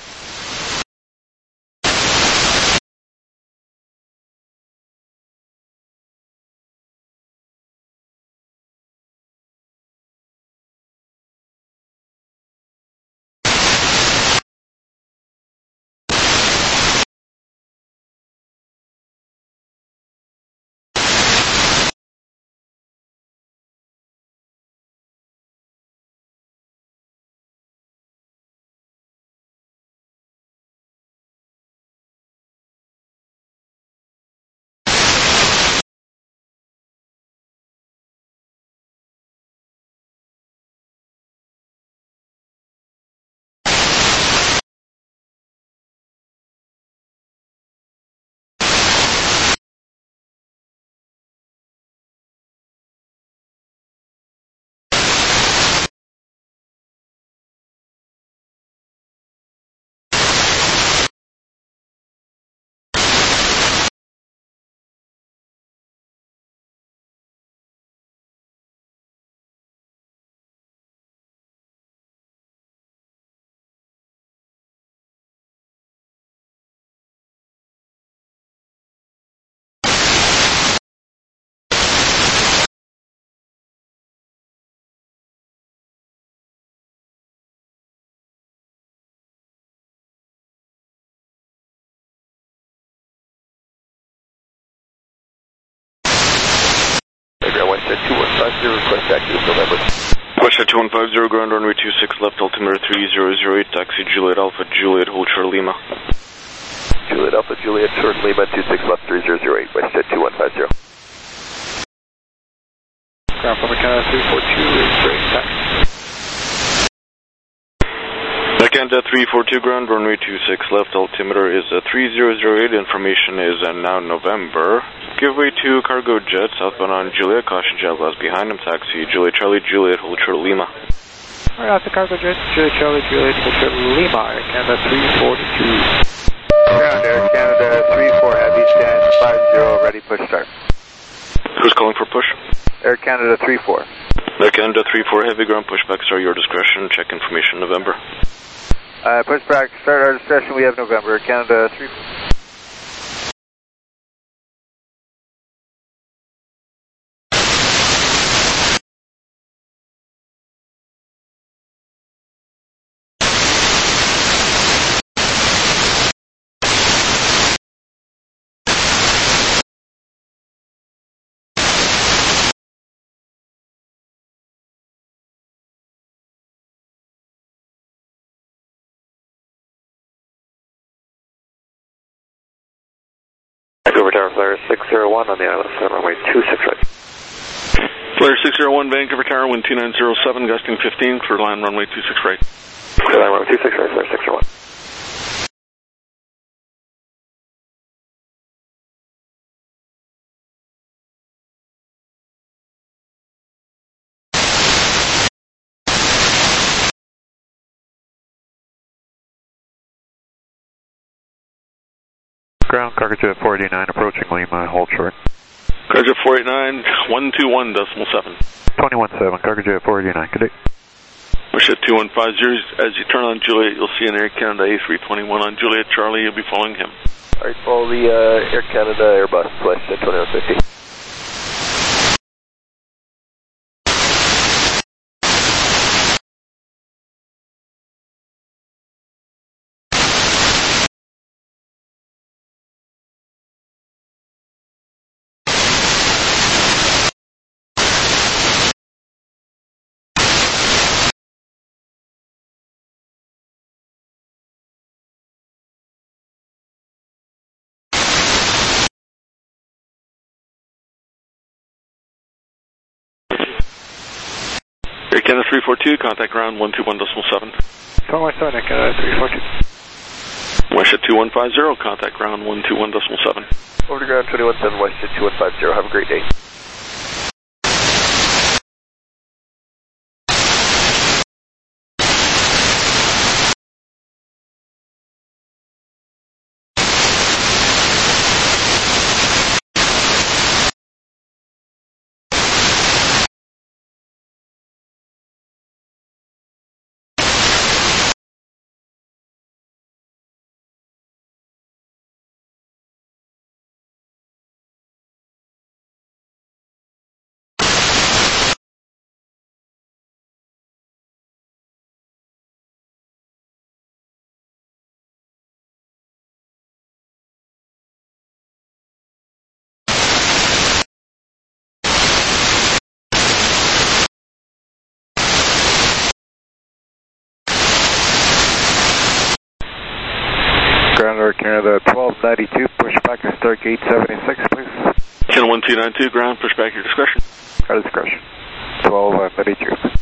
WestJet 2150, request taxi this November. WestJet 2150, ground runway 26 left, altimeter 3008, taxi Juliet Alpha Juliet, hold short of Lima. Juliet Alpha Juliet, short Lima, 26 left 3008, WestJet 2150. Ground for Canada 342, straight taxi. Canada 342, ground runway 26 left, altimeter is 3008, information is now November. Give way to Cargojet, southbound on Juliet, caution jet last behind him, taxi Juliet Charlie Juliet, hold short of Lima. Alright, after cargo jet, Charlie Juliet, Hotel Lima, Air Canada 342. Ground Air Canada 34 Heavy, stand 50, ready, push start. Who's calling for push? Air Canada 34. Air Canada 34 Heavy, ground pushbacks are your discretion. Check information November. Pushback, start our discretion, we have November. Air Canada 34. Vancouver Tower, Flyer 601 on the island, runway 26 right. Flyer 601, Vancouver Tower, wind 2907, gusting 15, clear line runway 26 right. Clear line runway 26 right, Flyer 601. Ground, cargo jet 489, approaching Lima, hold short. Cargo jet 489, 121.7. 21.7, cargo jet 489, good day. Push at 2150, as you turn on Juliet, you'll see an Air Canada A321 on Juliet Charlie, you'll be following him. Alright, follow the Air Canada Airbus, West at 2150. Air Canada 342, contact ground 121.7. 21.7, Air Canada 342. West at 2150, contact ground 121.7. Over to ground 21.7, West at 2150, have a great day. Ground Air Canada 1292, push back to start gate 76, please. Channel 1292, ground, push back your discretion. Our discretion. 1292.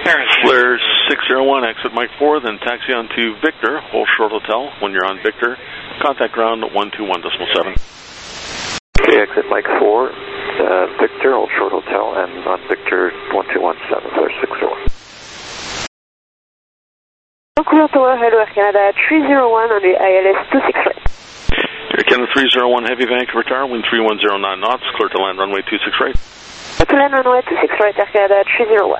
Flare 601, exit Mike 4, then taxi on to Victor, hold short hotel. When you're on Victor, contact ground 121.7. Okay, exit Mike 4, Victor, hold short hotel, and on Victor 1217, Flare 601. Vancouver Tower, hello Air Canada 301 on the ILS 26 right. Air Canada 301, heavy Vancouver Tower, wind 3109 knots, clear to land runway 26 right. To land runway 26 right, Air Canada 301.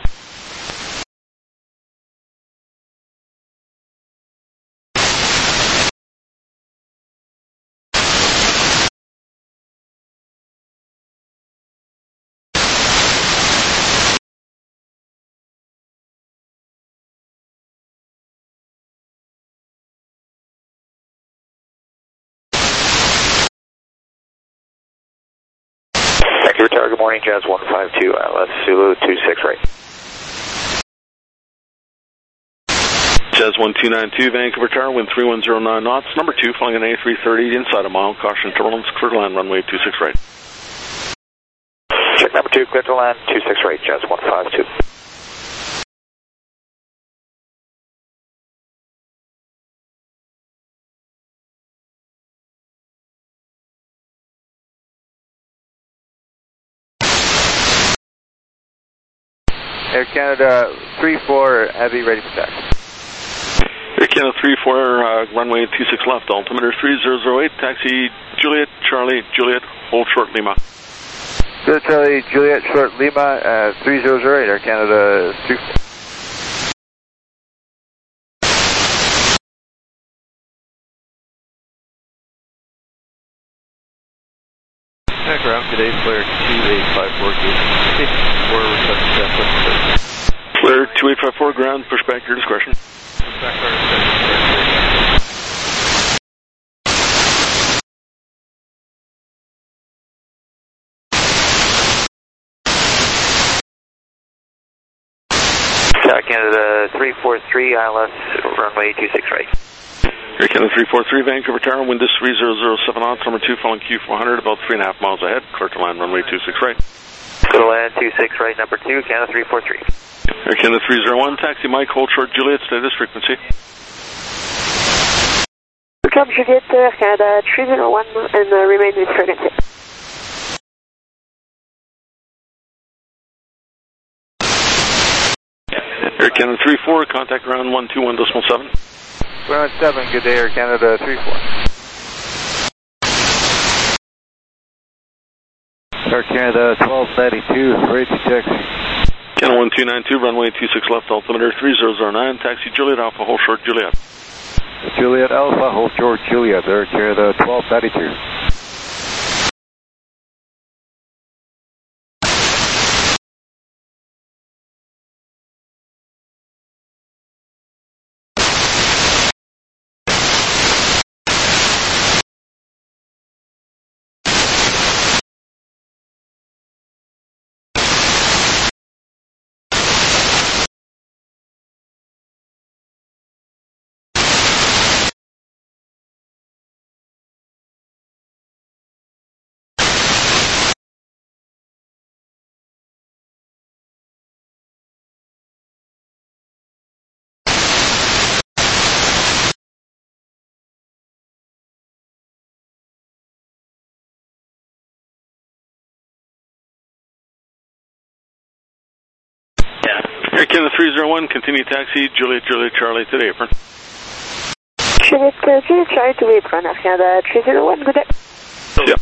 Vancouver Tower, good morning, Jazz 152, ILS Zulu 26 right. Jazz 1292, Vancouver Tower, wind 3109 knots, number 2, flying an A330 inside a mile, caution turbulence, clear to land runway 26 right. Check number 2, clear to land 26 right, Jazz 152. Air Canada 34, heavy, ready for taxi. Air Canada 34, runway 26 left, altimeter 3008, taxi Juliet, Charlie, Juliet, hold short Lima. Juliet, Charlie, Juliet, short Lima, 3008, Air Canada 34. Ground today, Flare 2854, gate 4, request Flare. Flare 2854, ground, push back your discretion. Canada 343, ILS, runway 26 right. Air Canada 343, Vancouver Tower, wind is 3007 knots, number 2, following Q400, about 3.5 miles ahead, clear to land runway 26 right. Clear to land 26 right, number 2, Canada 343. Air Canada 301, taxi Mike, hold short Juliet, status frequency. Welcome Juliet, Air Canada 301, and remain with frequency. Air Canada 34, contact ground 121.7. Ground 7, good day, Air Canada 34. Air Canada 1292, ready to taxi. Canada 1292, runway 26 left, altimeter 3009, taxi Juliet Alpha, hold short Juliet. Juliet Alpha, hold short Juliet, Air Canada 1292. Air Canada 301, continue taxi, Juliet, Juliet, Charlie, today, apron. Juliet, Juliet, Charlie to apron, Air Canada 301, good day. Yeah.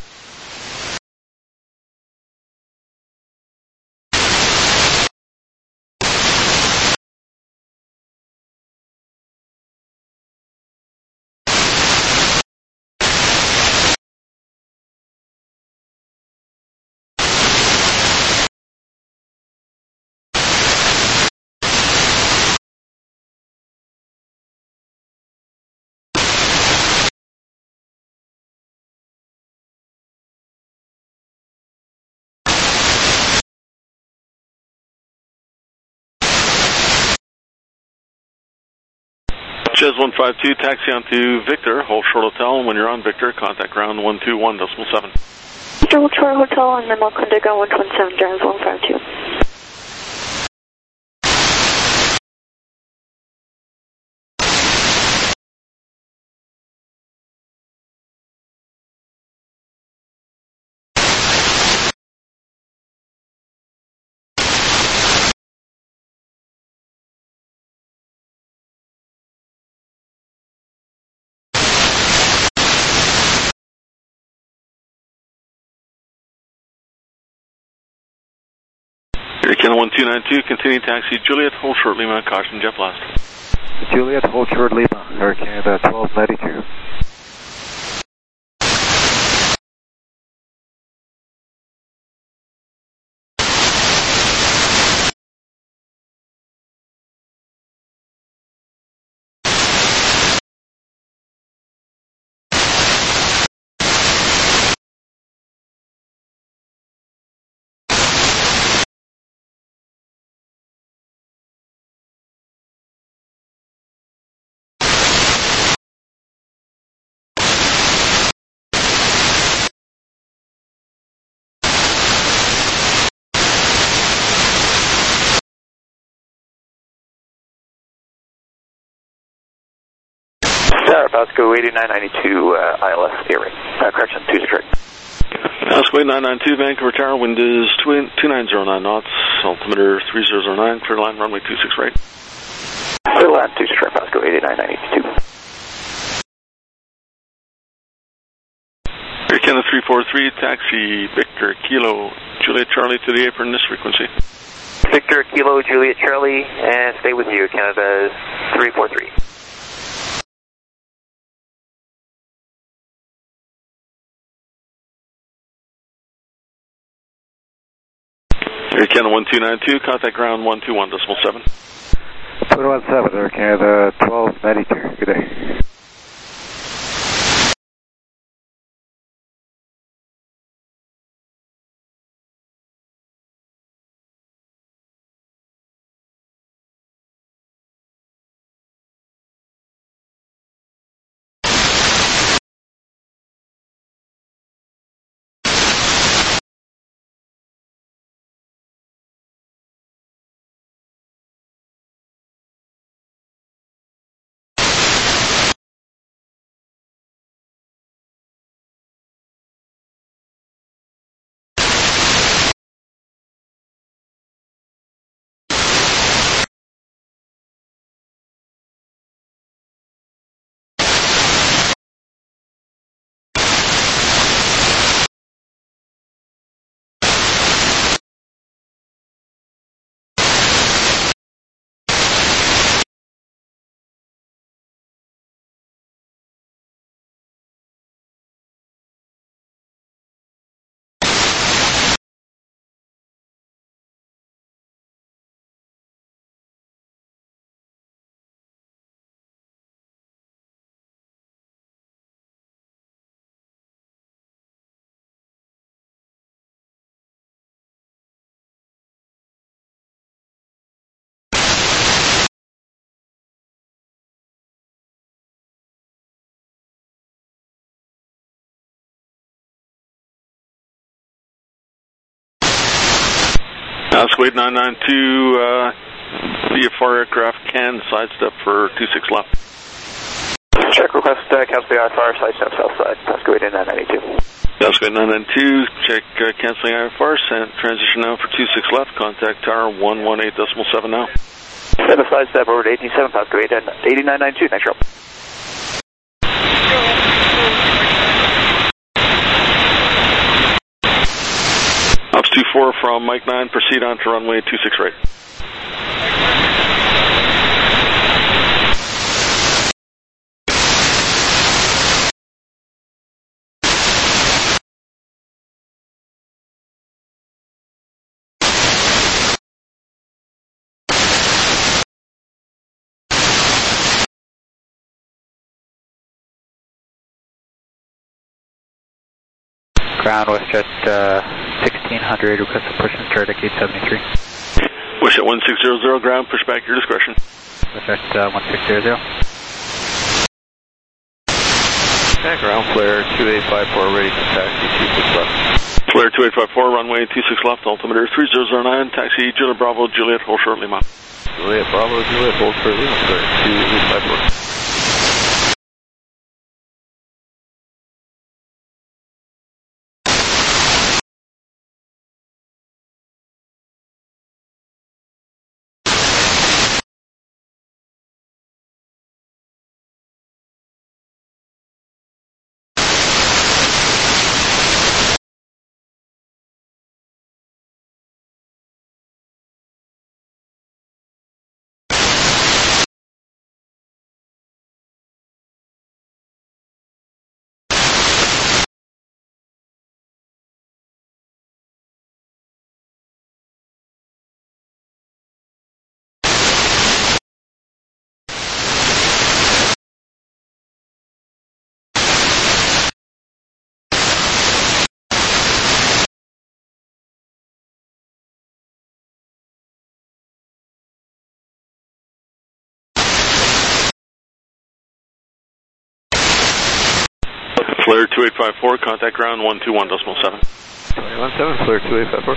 Jazz 152, taxi on to Victor, hold short hotel. When you're on Victor, contact ground 121.7. Victor, hold short hotel, and then we'll contact ground 127, Jazz 152. Air Canada 1292, continue taxi Juliet, hold short Lima, caution jet blast. Juliet, hold short Lima, Air Canada 1292. Pasco 8992 ILS steering. Correction, 2 straight. Pasco 8992, Vancouver Tower, wind is 2909 knots, altimeter 3009, clear line, runway 26 right. Clear line, 2 straight, Pasco 8992. Air Canada 343, taxi Victor Kilo Juliet Charlie to the apron, this frequency. Victor Kilo Juliet Charlie, and stay with you, Canada 343. Air Canada 1292, contact ground 121.7. 217, Air Canada 1292, good day. Pasco 8992, VFR aircraft can sidestep for 26 left. Check request, cancel IFR, sidestep south side, Pasco 8992. Pasco 8992, check canceling IFR, transition now for 26 left, contact tower 118.7 now. Set a sidestep over to 187, Pasco 8992, next row. Ops 24 from Mike 9, proceed on to runway 26 right. Ground WestJet 1600, request a push and start at gate 73. WestJet 1600, ground, push back your discretion. WestJet 1600. Okay, ground flare 2854, ready for taxi 26 left. Flare 2854, runway 26 left, altimeter 3009, taxi Juliet Bravo, Juliet, hold short Lima. Juliet Bravo, Juliet, hold short Lima, start 2854. Flare 2854, contact ground 121.7. 217, Flare 2854.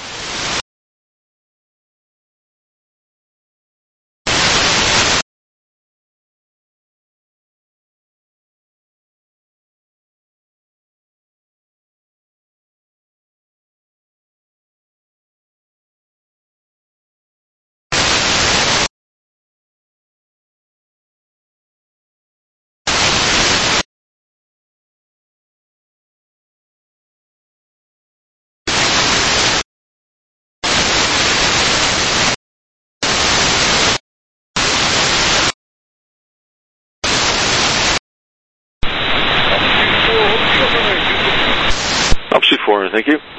Option 4, thank you.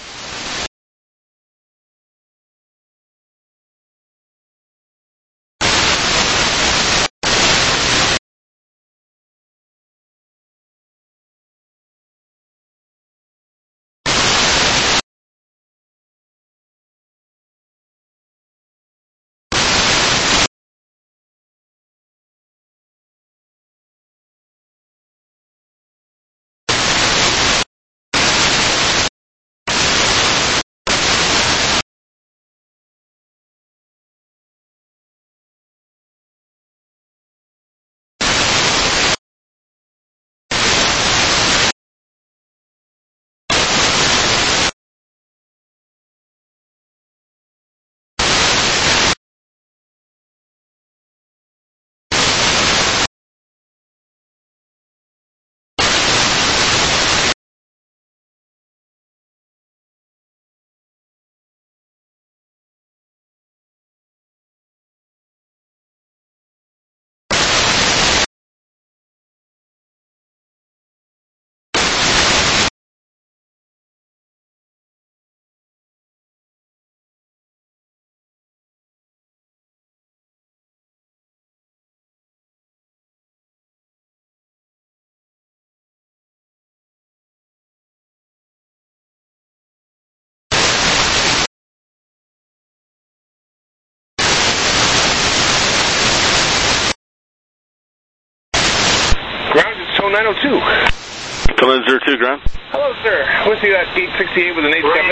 Ground is Tone 902. Tone 902, ground. Hello, sir. Whiskey at 868 with an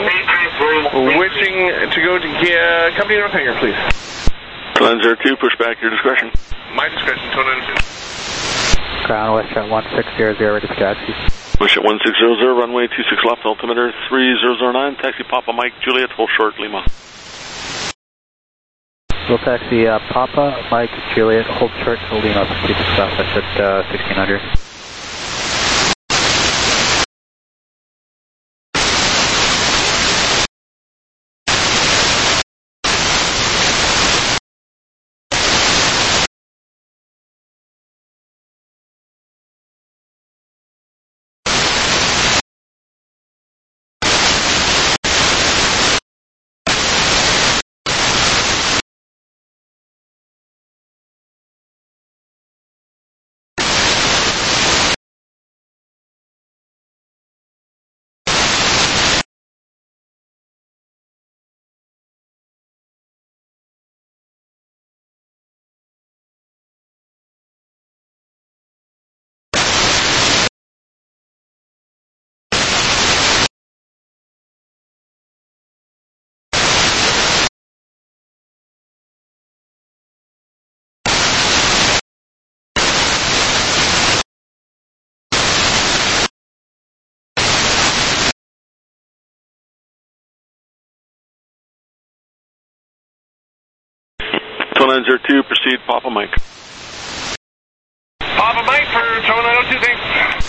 87. Wishing to go to company North Hangar, please. Tone 902, push back your discretion. My discretion, Tone 902. Ground WestJet 1600, ready for taxi. WestJet 1600, runway 26 left, altimeter 3009, taxi Papa Mike Juliet, hold short, Lima. We'll taxi Papa Mike Juliet, hold short, Lima, proceed to Southwest at 1600. Tone 902, proceed Papa Mike. Papa Mike for Tone 902, thanks.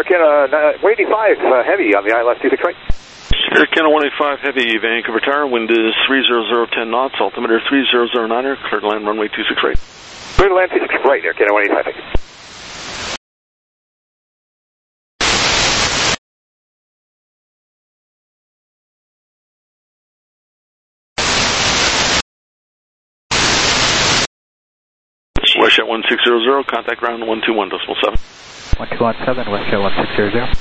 Air Canada 185 heavy on the ILS 26 right. Air Canada 185 heavy, Vancouver Tower, wind is 30010 knots, altimeter 3009er, clear to land runway 26 right. Clear to land 26 right, Air Canada 185, thank you. Westjet 1600, contact ground 121.7. 1217, Westjet 1600.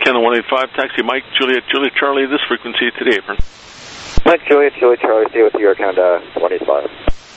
Canada 185, taxi Mike, Juliet, Charlie, this frequency today, apron. Mike, Juliet, Charlie, stay with you, Air Canada 185.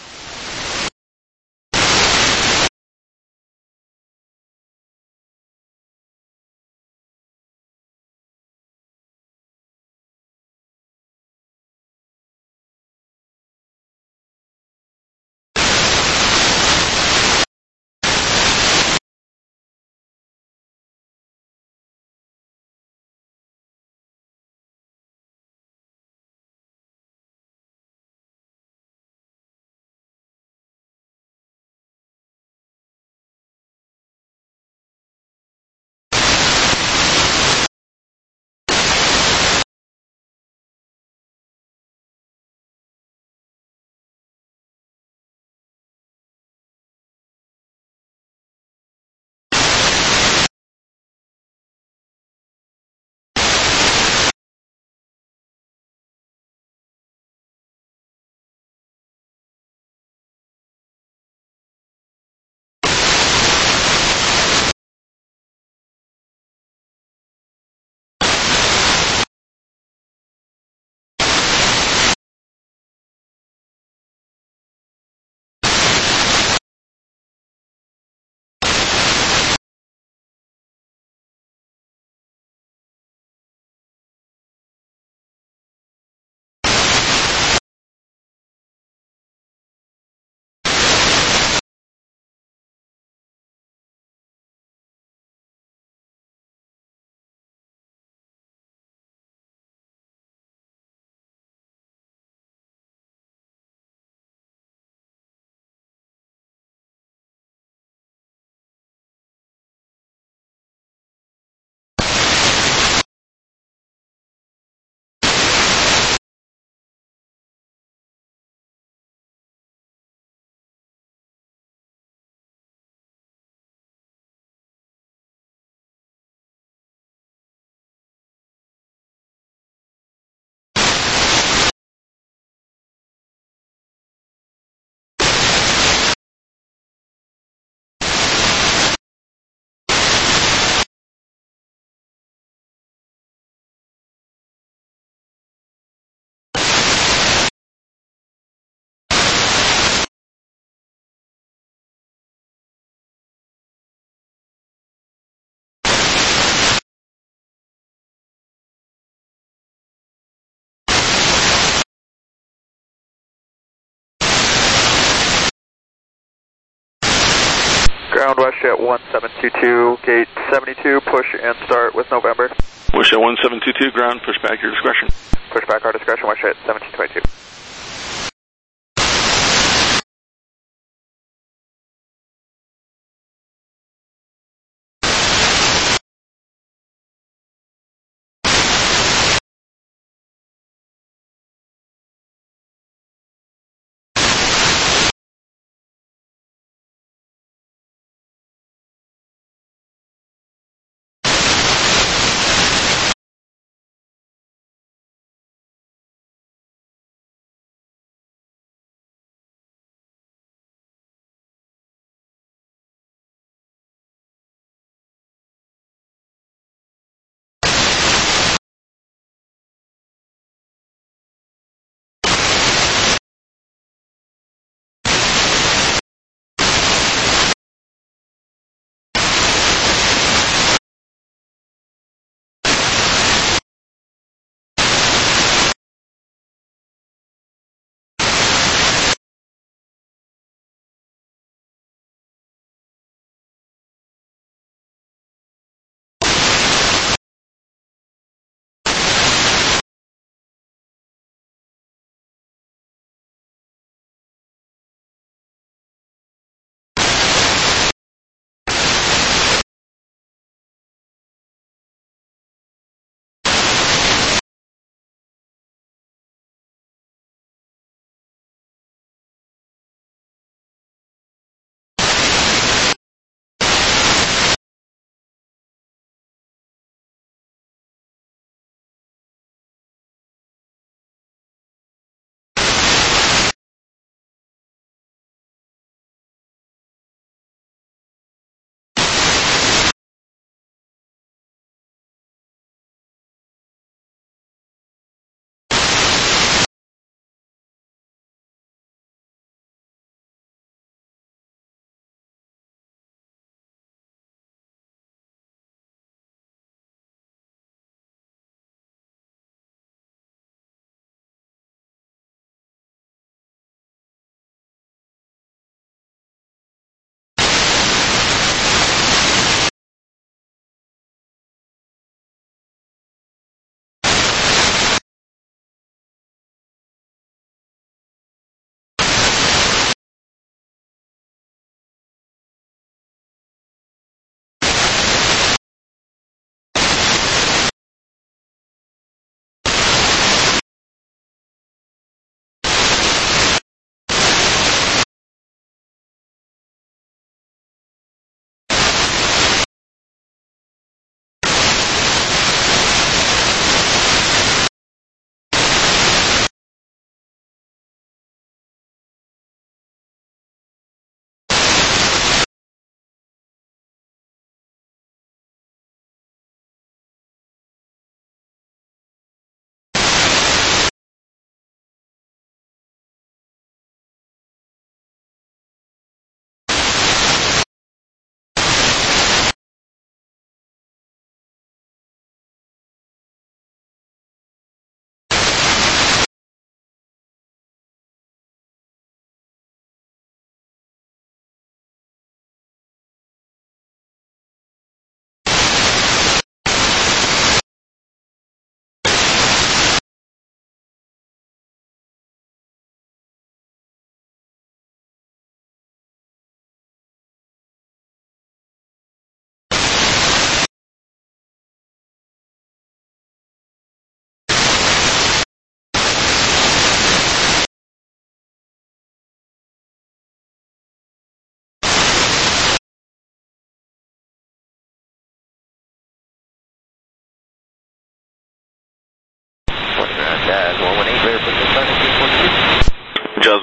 Ground WestJet 1722, gate 72, push and start with November. WestJet 1722, ground, push back your discretion. Push back our discretion, WestJet 1722.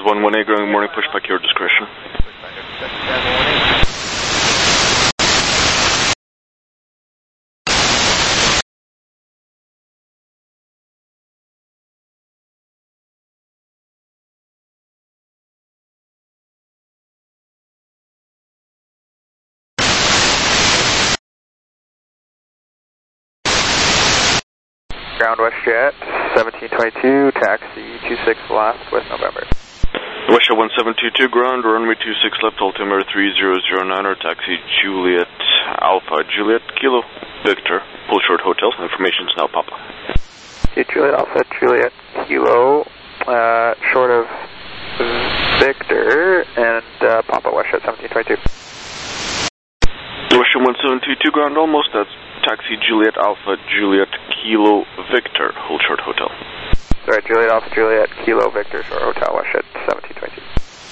Jazz 118, good morning, push back your discretion. Ground WestJet 1722, taxi 26 last with November. WestJet 1722, ground, runway 26 left, altimeter 3009, or taxi Juliet Alpha, Juliet Kilo Victor, full short hotel, information is now Papa. Juliet Alpha, Juliet Kilo, short of Victor, and Papa WestJet 1722. WestJet 1722, ground almost, that's taxi Juliet Alpha, Juliet Kilo Victor, hold short hotel. Sorry, Juliet Alpha, Juliet Kilo Victor, short hotel, WestJet 1722.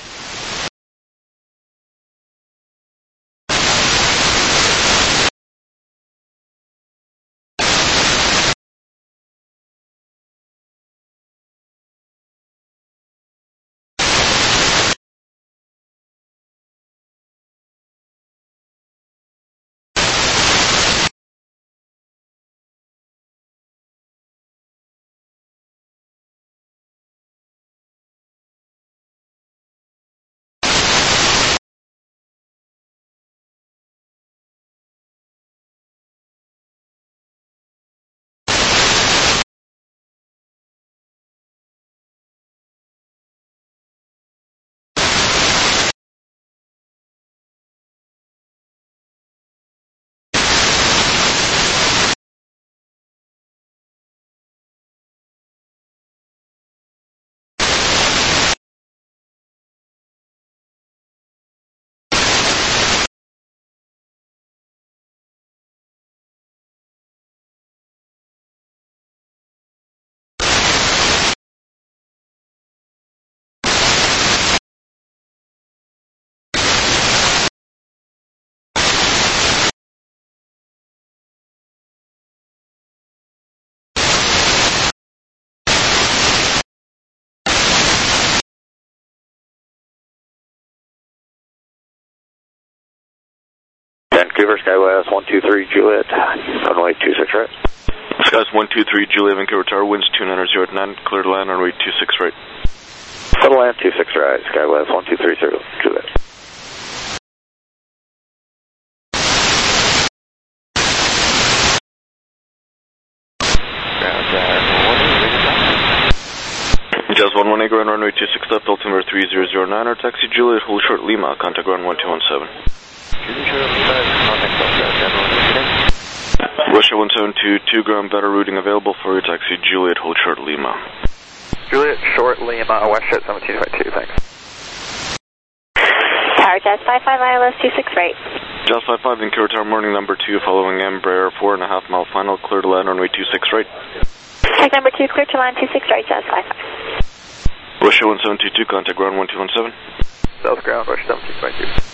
Vancouver, Skywest 123 Juliet, runway 26 right. Skies 123 Juliet, Vancouver Tower, winds 290 at 9, clear to land, runway 26 right. Clear to land 26 right, Skywest 1230 Juliet. Jazz 118, ground runway 26 left, altimeter 3009, or taxi Juliet, hold short Lima, contact ground 1217. Russia 1722, ground better routing available for your taxi Juliet, hold short Lima. Juliet short Lima, WestJet 1722, thanks. Tower Jazz 55 ILS 26 right. Jazz 55, Vancouver Tower, morning number 2, following Embraer 4.5 mile final, clear to land, runway 26 right. Tag number 2, clear to land 26 right, Jazz 55. Russia 1722, contact ground 1217. South ground, Russia 1722.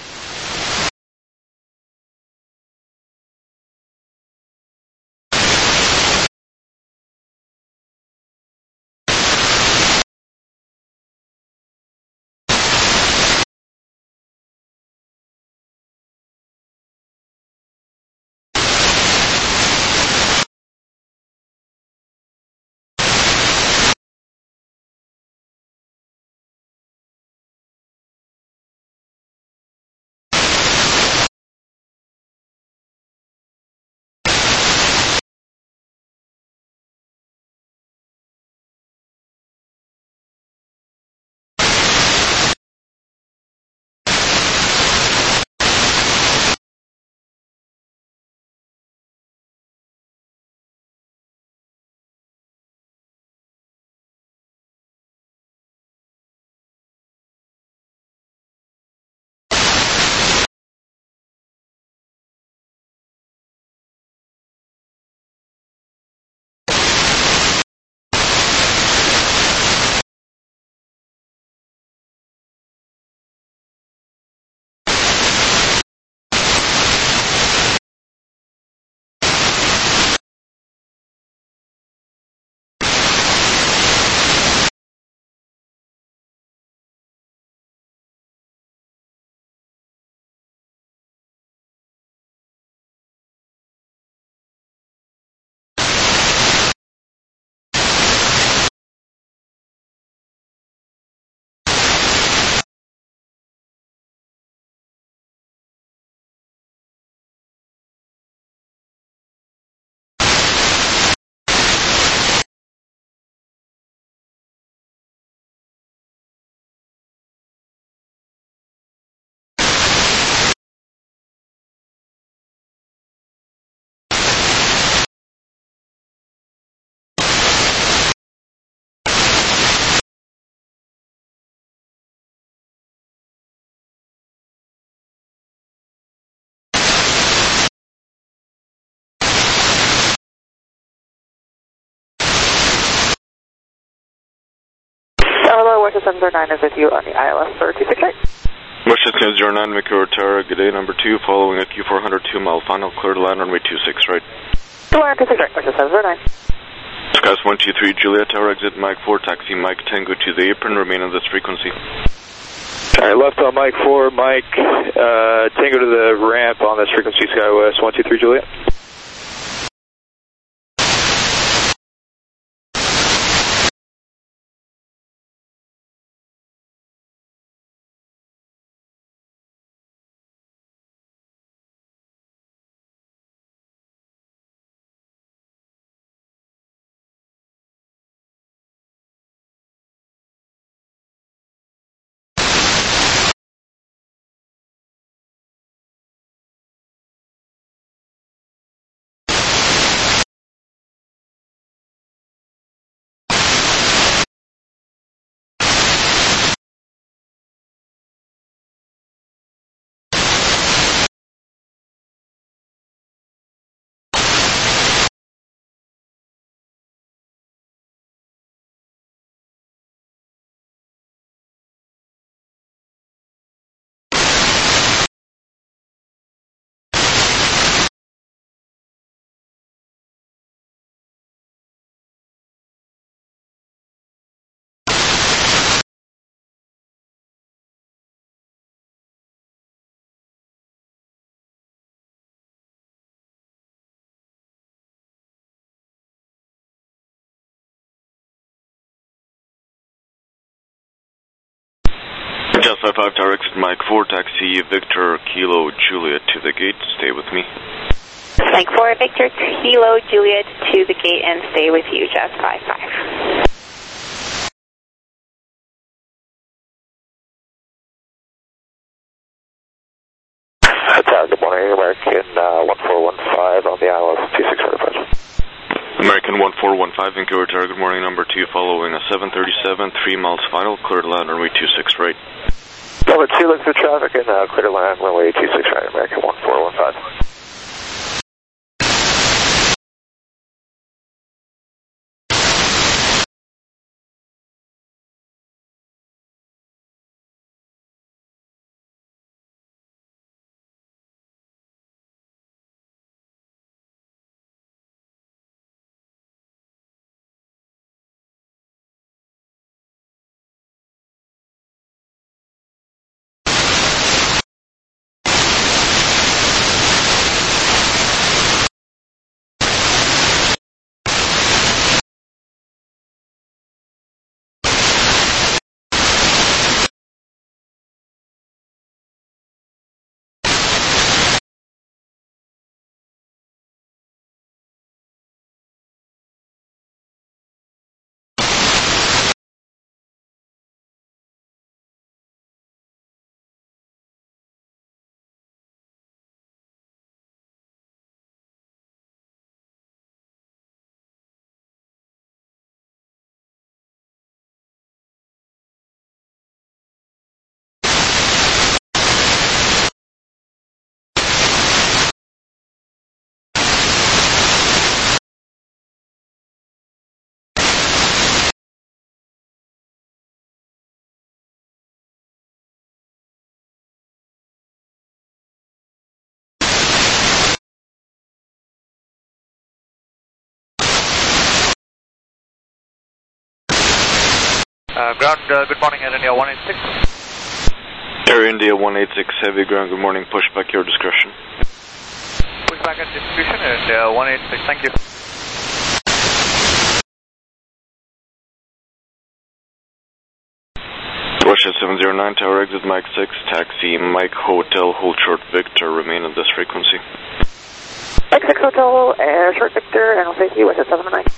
709 is with you on the ILS for 26 right. Westchester 09, Mike Rotara, good day, number 2, following a Q400 2-mile final, clear to land runway 26 right. 26 right, Westchester 709. Skies 123, Juliet Tower, exit Mike 4, taxi Mike Tango to the apron, remain on this frequency. Alright, left on Mike 4, Mike, Tango to the ramp on this frequency, SkyWest 123 Juliet. Just 55 Tower, exit Mike 4, taxi Victor Kilo Juliet to the gate, stay with me. Mike 4, Victor Kilo Juliet to the gate and stay with you, just 55. Good morning, American 1415 on the ILS 2645. American 1415, Vancouver Tower, good morning, number 2, following a 737, 3 miles final, clear to land runway 26 right. Number 2, look through traffic and clear to land runway 26 right, American 1415. Ground, good morning, Air India 186. Air India 186, heavy ground, good morning, push back your discretion. Push back at distribution, Air India 186, thank you. Russia 709, Tower exit Mike 6, taxi Mike Hotel, hold short Victor, remain on this frequency. Mike 6 Hotel, short Victor, and I'll take you with a 709.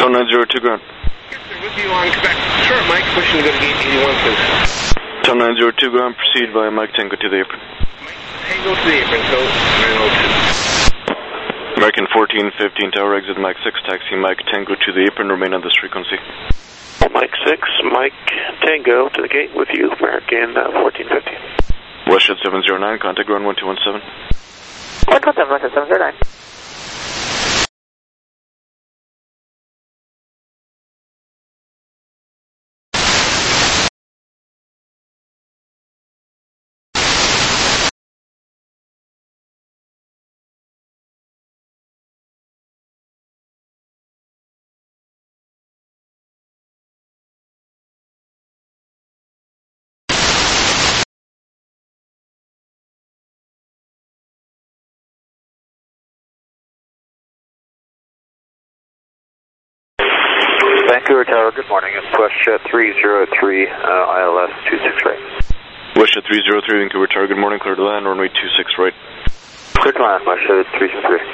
Tower 902 ground. With you on Quebec. Short Mike, pushing to go to gate 81, please. Tower 902 ground, proceed by Mike Tango to the apron. Tango to the apron, so 902. American 1415 Tower, exit Mike 6, taxi Mike Tango to the apron, remain on this frequency. Mike 6, Mike Tango to the gate with you, American 1415. Westjet 709, contact ground 1217. 117, 709. Vancouver Tower, good morning. It's WestJet 303, ILS 26 right. WestJet 303, Vancouver Tower, good morning. Clear to land, runway 26 right. Clear to land, WestJet 303.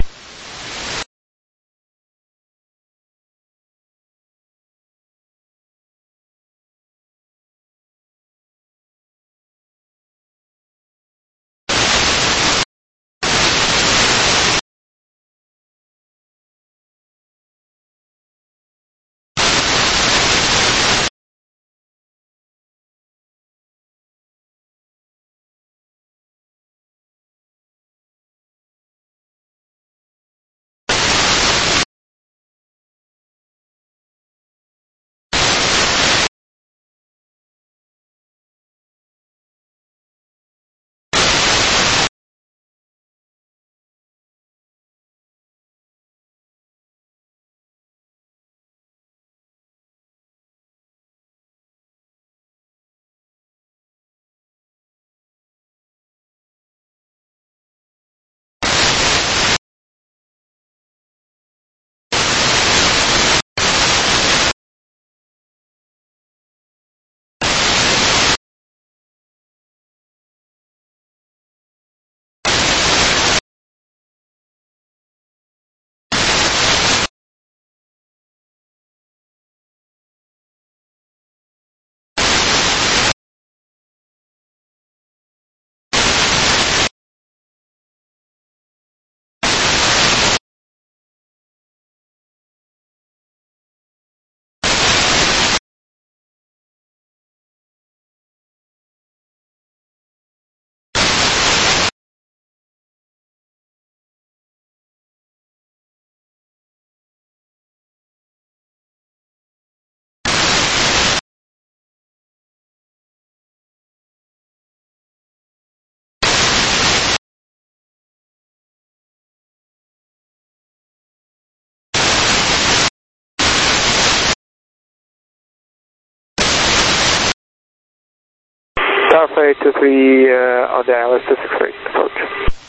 Tower 823 on the ILS 26 right, approach.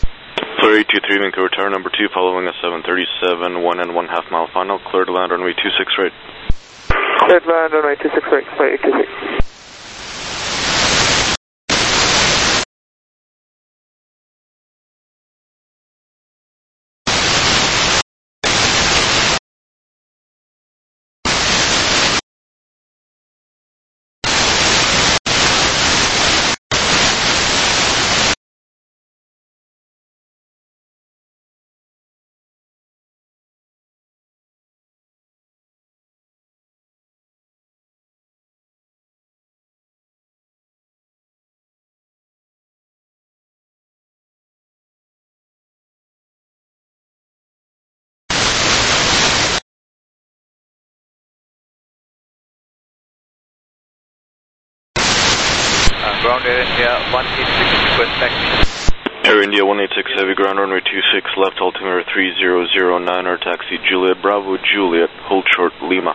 Fleur 823, Vancouver Tower, number 2, following a 737, 1 1/2 mile final, clear to land, runway 26 right. Clear to land, runway 26 right, Fleur 823. Ground Air India 186 request taxi. Air India 186 heavy ground runway 26 left altimeter 3009 or taxi Juliet Bravo Juliet hold short Lima.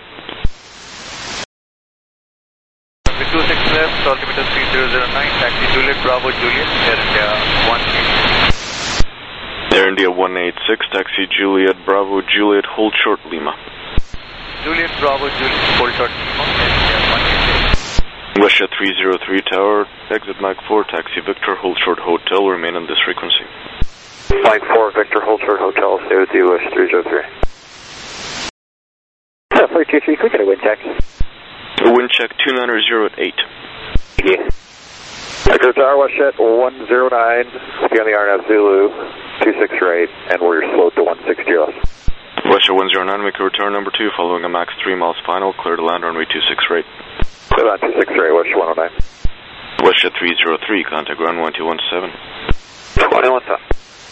Runway 26 left altimeter 3009 taxi Juliet Bravo Juliet Air India 186. Air India 186 taxi Juliet Bravo Juliet hold short Lima. Juliet Bravo Juliet hold short Lima Air India 186. WestJet 303 Tower, exit Mike 4, taxi Victor, hold short hotel, remain on this frequency. Mike 4, Victor, hold short hotel, stay with you, WestJet 303. Flight 23, quick wind check. Wind check 290 at 8. Thank you. Victor Tower, WestJet 109, be on the RNF Zulu 268, and we're slowed to 160 left. WestJet 109, make a return number 2, following a max 3 miles final, clear to land runway 26 right. Clear land 26 right, WestJet 109. WestJet 303, contact ground 1217. 2117.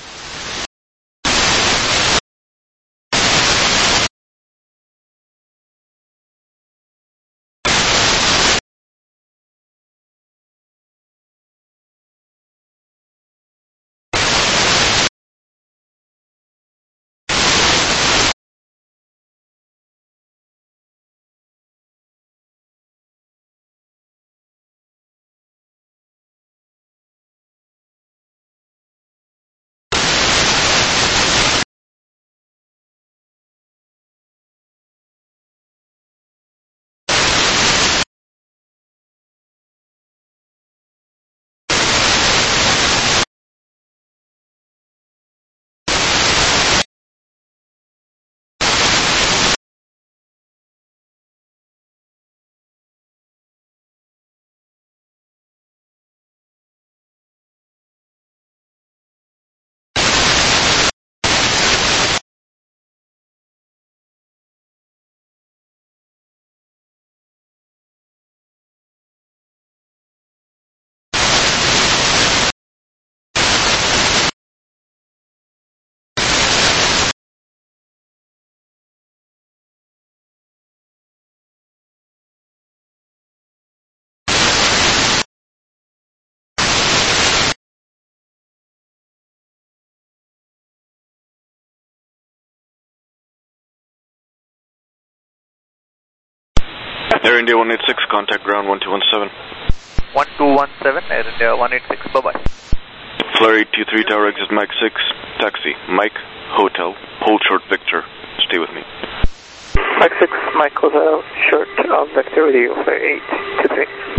Air India 186, contact ground 1217. 1217, Air India 186, bye-bye. Flyer 823 tower exit Mike 6, taxi, Mike, Hotel, hold short Victor, stay with me. Mike 6, Mike Hotel, short Victor with you, Flyer 823.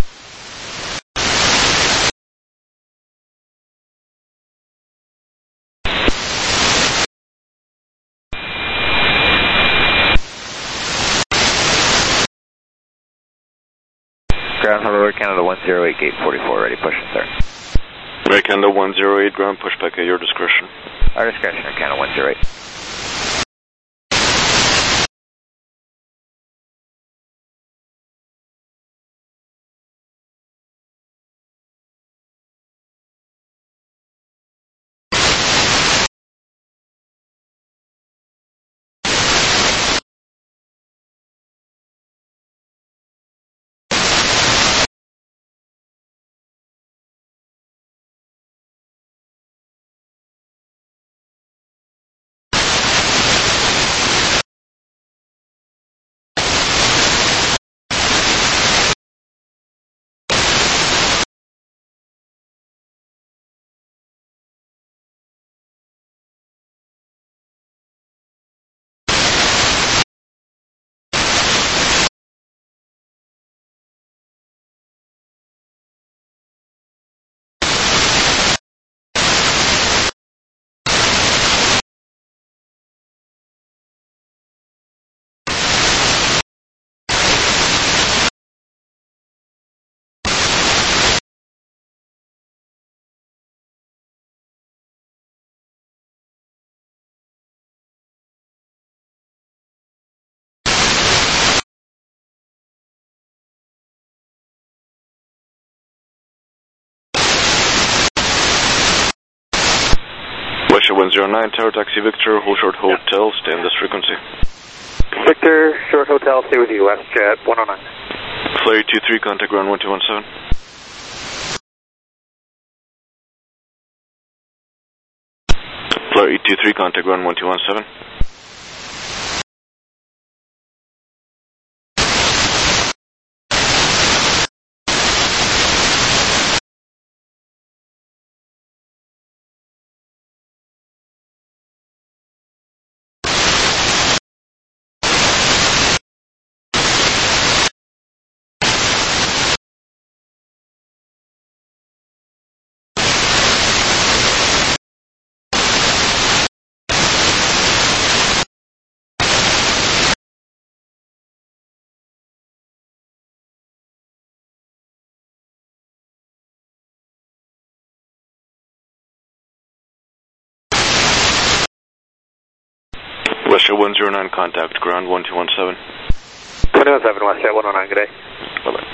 Ground Hover Canada 108, gate 44, ready, push and start. Air Canada 108, ground pushback at your discretion. Our discretion, Air Canada 108. WestJet 109, tower taxi Victor, hold short hotel, stay on this frequency. Victor, short hotel, stay with you, WestJet 109. Flyer 823, contact ground 1217. Flyer 823, contact ground 1217. Victor 109, contact ground 1217. 217 WestJet 109, good day. Bye-bye.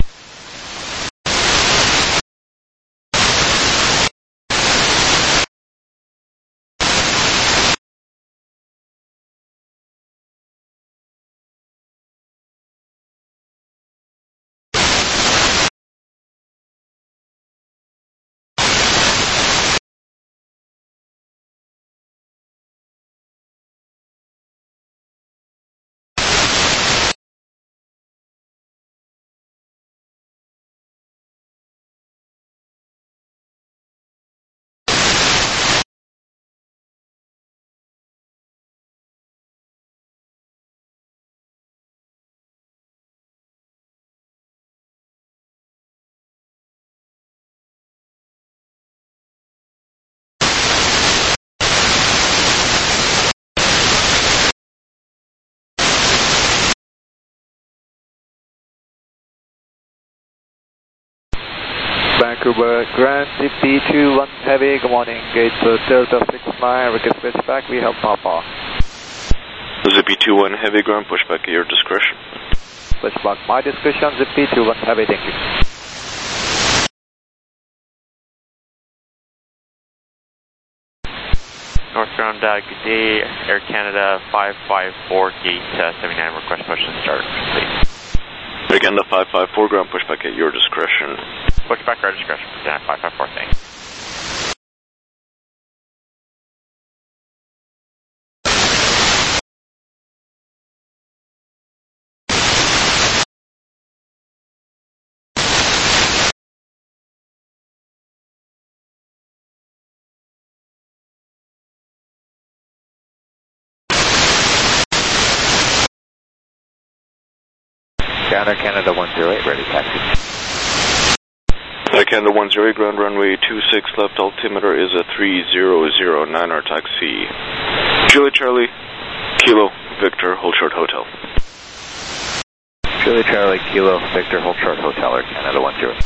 Vancouver Grand ZP21 Heavy, good morning, gate Delta 69, request switchback, we have Papa. ZP21 Heavy, ground pushback at your discretion. Pushback, my discretion, ZP21 Heavy, thank you. Northbound, good day, Air Canada 554, gate 79, request push and start, please. Air Canada 554, ground pushback at your discretion. Pushback at our discretion, present 554, thanks. Canada 108, ready taxi. Air Canada 108, ground runway 26 left, altimeter is a 3009, our taxi. Juliet Charlie, Kilo, Victor, hold short hotel. Juliet Charlie, Kilo, Victor, hold short hotel, Air Canada 108.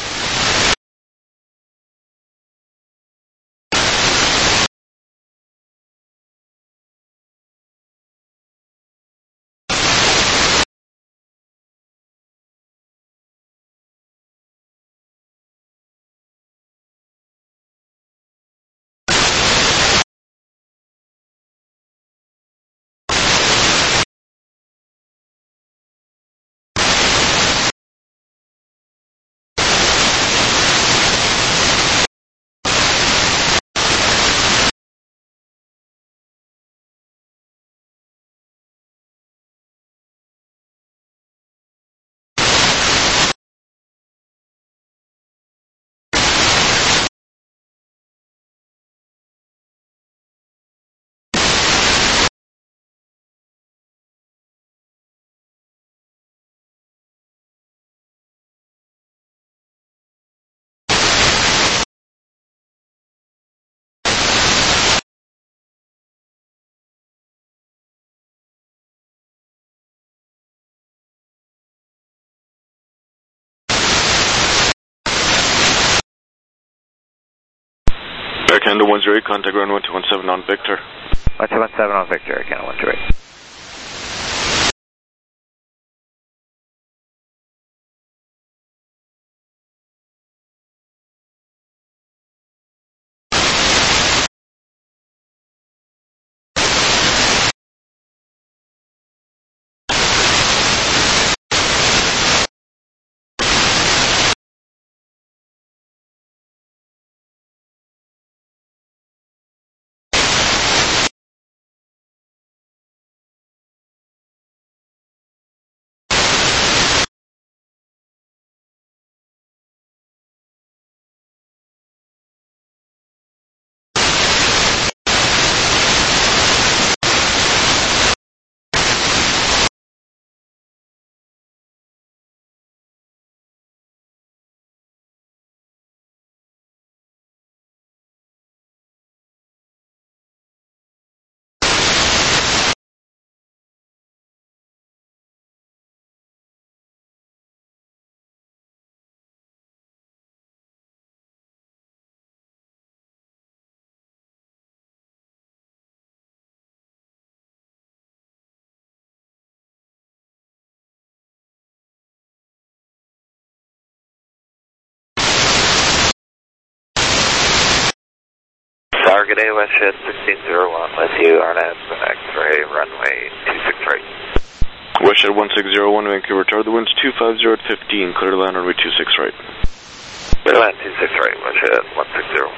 Air Canada 108, contact ground 1217 on Victor. 1217 on Victor, Air Canada 108. Tower, good day, WestJet 1601 with you, RNAV, X-ray, runway 26 right. WestJet 1601, Vancouver Tower, the wind's 250 at 15, clear to land runway 26 right. Clear to land 26 right, WestJet 1601.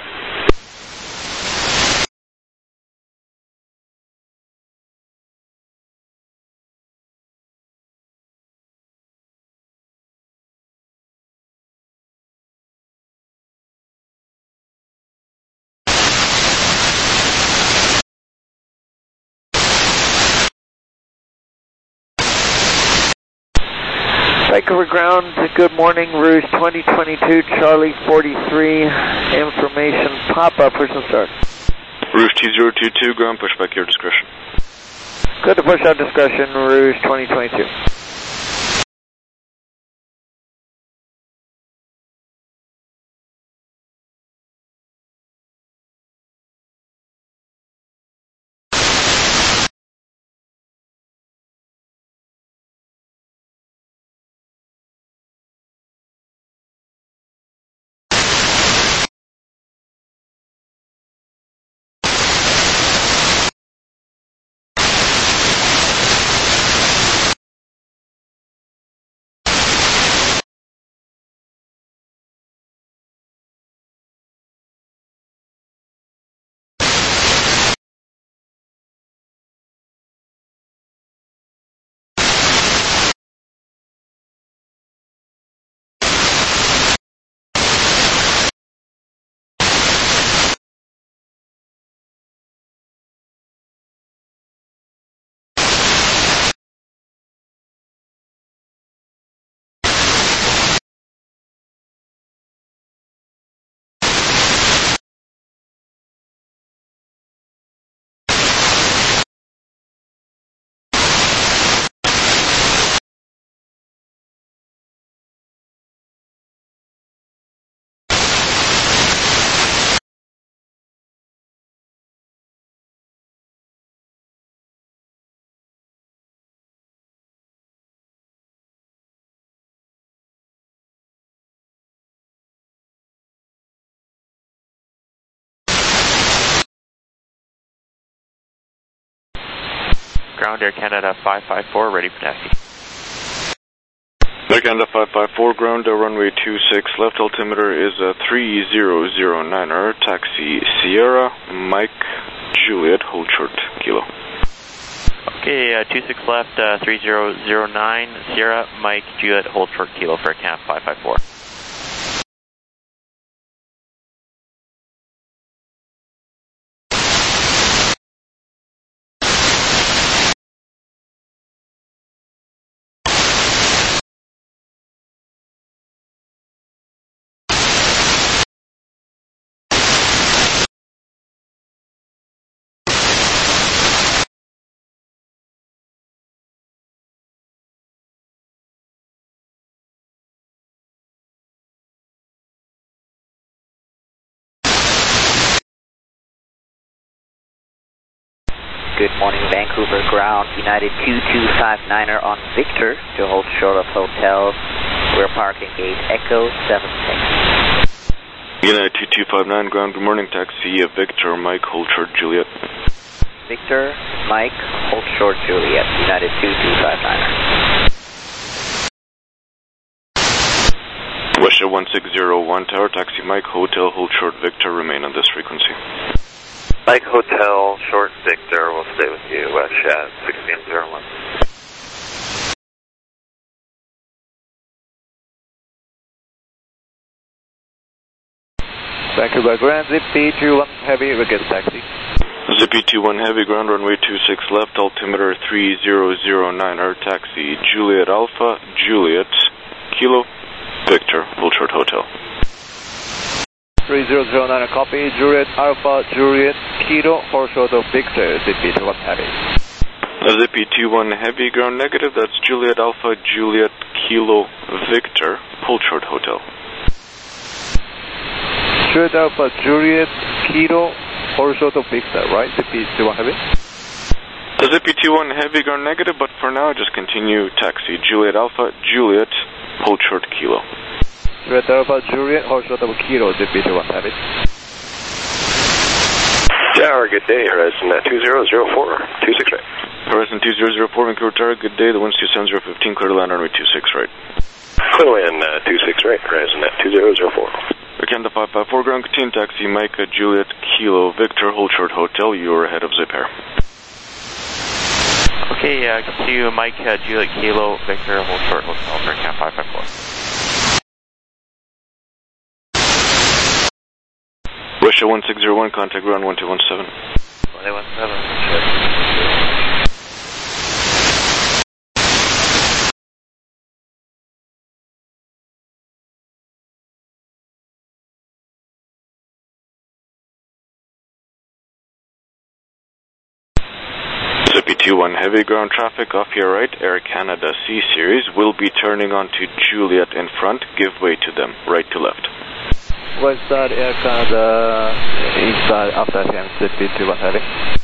Vancouver ground, good morning, Rouge 2022, Charlie 43, information pop-up, push and start. Rouge 2022, ground, push back your discretion. Good to push out discretion, Rouge 2022. Ground Air Canada 554, ready for taxi. Air Canada 554, ground, runway 26 left, altimeter is 3009er, taxi Sierra, Mike, Juliet, hold short, kilo. Okay, 26 left, 3009, Sierra, Mike, Juliet, hold short, kilo for Canada 554. Good morning, Vancouver ground, United 2259er on Victor to hold short of hotel. We're parking gate Echo 76. United 2259 ground, good morning, taxi Victor, Mike, hold short, Juliet. Victor, Mike, hold short, Juliet, United 2259er. WestJet 1601 Tower, taxi Mike, hotel, hold short, Victor, remain on this frequency. Mike Hotel, short Victor, we'll stay with you, WestJet 1601. Vancouver ground, Zippy 21 heavy, we get a taxi. Zippy 21 heavy, ground runway 26 left, altimeter 3009er, taxi Juliet Alpha, Juliet, Kilo, Victor, hold short, hotel. 3009 copy, Juliet Alpha, Juliet, Kilo, hold short of Victor, Zippy 21 heavy. Zippy 21 heavy, ground negative, that's Juliet Alpha, Juliet, Kilo, Victor, hold short, hotel. Juliet Alpha, Juliet, Kilo, hold short of Victor, right? Zippy 21 heavy? Zippy 21 heavy, ground negative, but for now just continue taxi Juliet Alpha, Juliet, hold short, Kilo. Juliet Alpha, Juliet, hold short of Kilo, Zippy 21 heavy. Tower, good day. Horizon 2004, 26 right. Horizon 2004, Vancouver Tower, good day. The wind's 27015, clear to land runway 26 right. Clear land 26 right, Horizon 2004. Canada 554, ground contain taxi, Mike Juliet Kilo Victor, hold short hotel, you're ahead of Zip Air. Okay, continue Mike Juliet Kilo Victor, hold short hotel for Camp 554. Russia 1601, contact ground 1217. 1217. Zippy 21 heavy ground traffic off your right, Air Canada C Series will be turning onto Juliet in front, give way to them, right to left. West side, Air Canada, east side, after him, Zippy 21 heavy.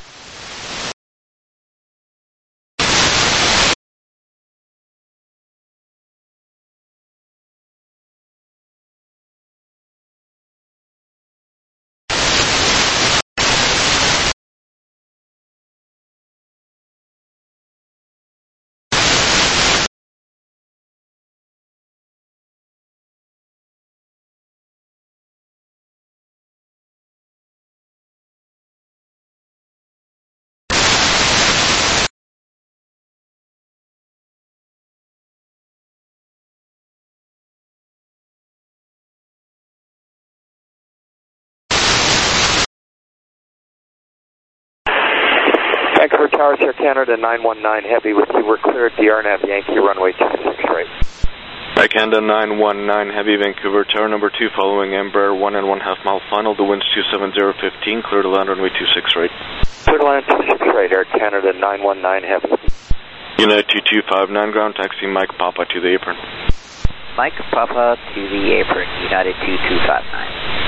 Vancouver Tower, Air Canada 919 heavy with you. We're clear at the RNAV Yankee runway 26 right. Air Canada 919 heavy, Vancouver Tower number 2 following Embraer 1 1/2 mile final. The wind's 27015, clear to land runway 26 right. Clear to land 26 right, Air Canada 919 heavy. United 2259 ground taxi, Mike Papa to the apron. Mike Papa to the apron, United 2259.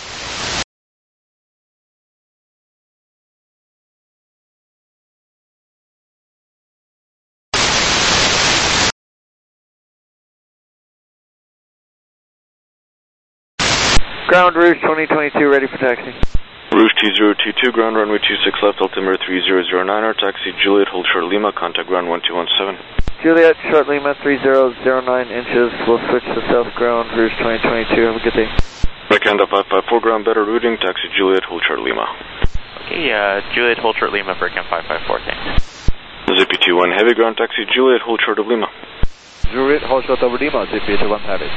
Ground Rouge 2022, ready for taxi. Rouge 2022, ground runway 26 left, altimeter 3009, taxi Juliet, hold short Lima, contact ground 1217. Juliet, short Lima 3009 inches, we'll switch to south ground, Rouge 2022, have a good day. Canada 554, ground better routing, taxi Juliet, hold short Lima. Okay, Juliet, hold short Lima for Camp 554, thanks. Zippy 21 heavy, ground taxi Juliet, hold short of Lima. Juliet, hold short over Lima, Zippy 21 heavy.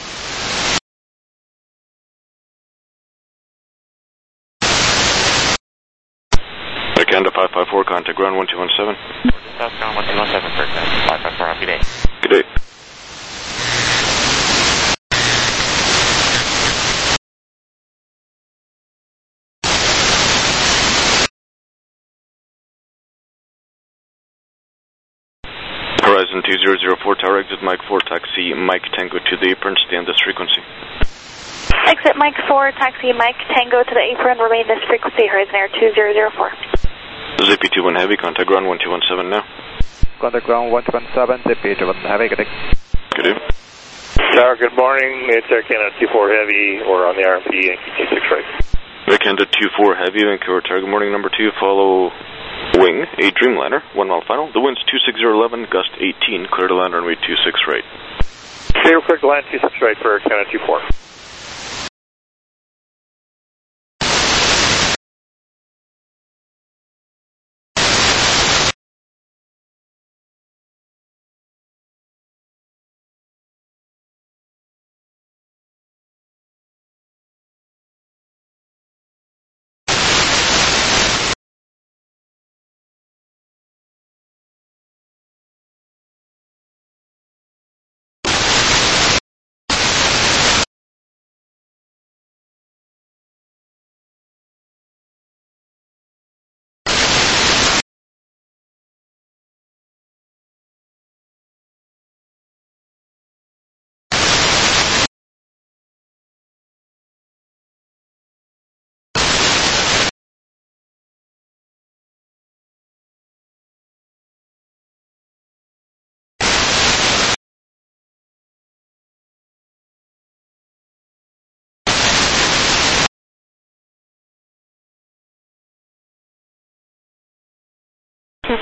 Canada 554, contact ground 1217. South ground 1217 for Camp 554, have a good day. Good day. Horizon 2004, tower exit Mike 4, taxi Mike Tango to the apron, stay on this frequency. Exit Mike 4, taxi Mike Tango to the apron, remain this frequency, Horizon Air 2004. Zippy 21 heavy, contact ground 1217 now. Contact ground 117, Zippy 21 heavy, good day. Good day. Tower, good morning. It's Air Canada 24 heavy, or on the RMP Yankee 26 right. Air Canada 24 heavy, Vancouver Tower, good morning, number 2, follow wing, a Dreamliner, 1 mile final. The wind's 26011, gust 18, clear to land runway 26 right. Clear to land 26 right for Air Canada 24.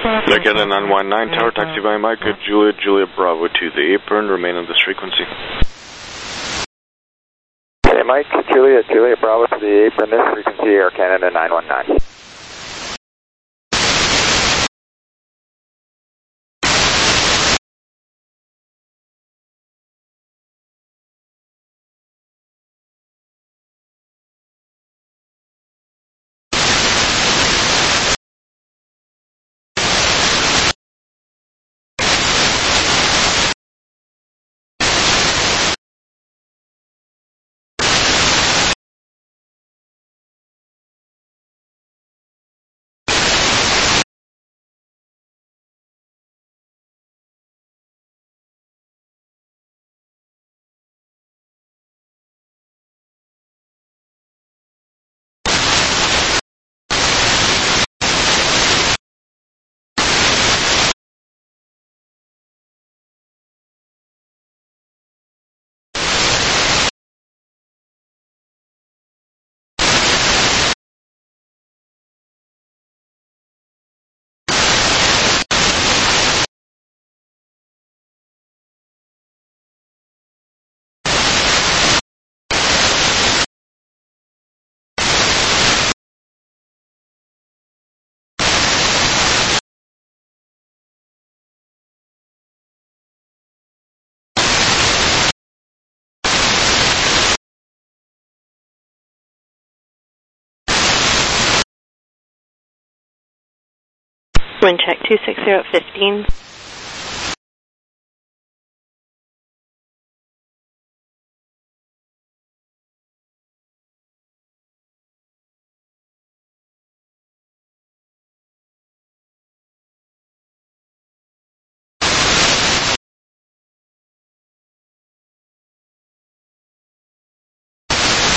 Canada 919, tower taxi by Mike, Juliet Bravo to the apron, remain on this frequency. Okay, Mike, Juliet Bravo to the apron, this frequency, Air Canada 919. Wind check 260 at 15.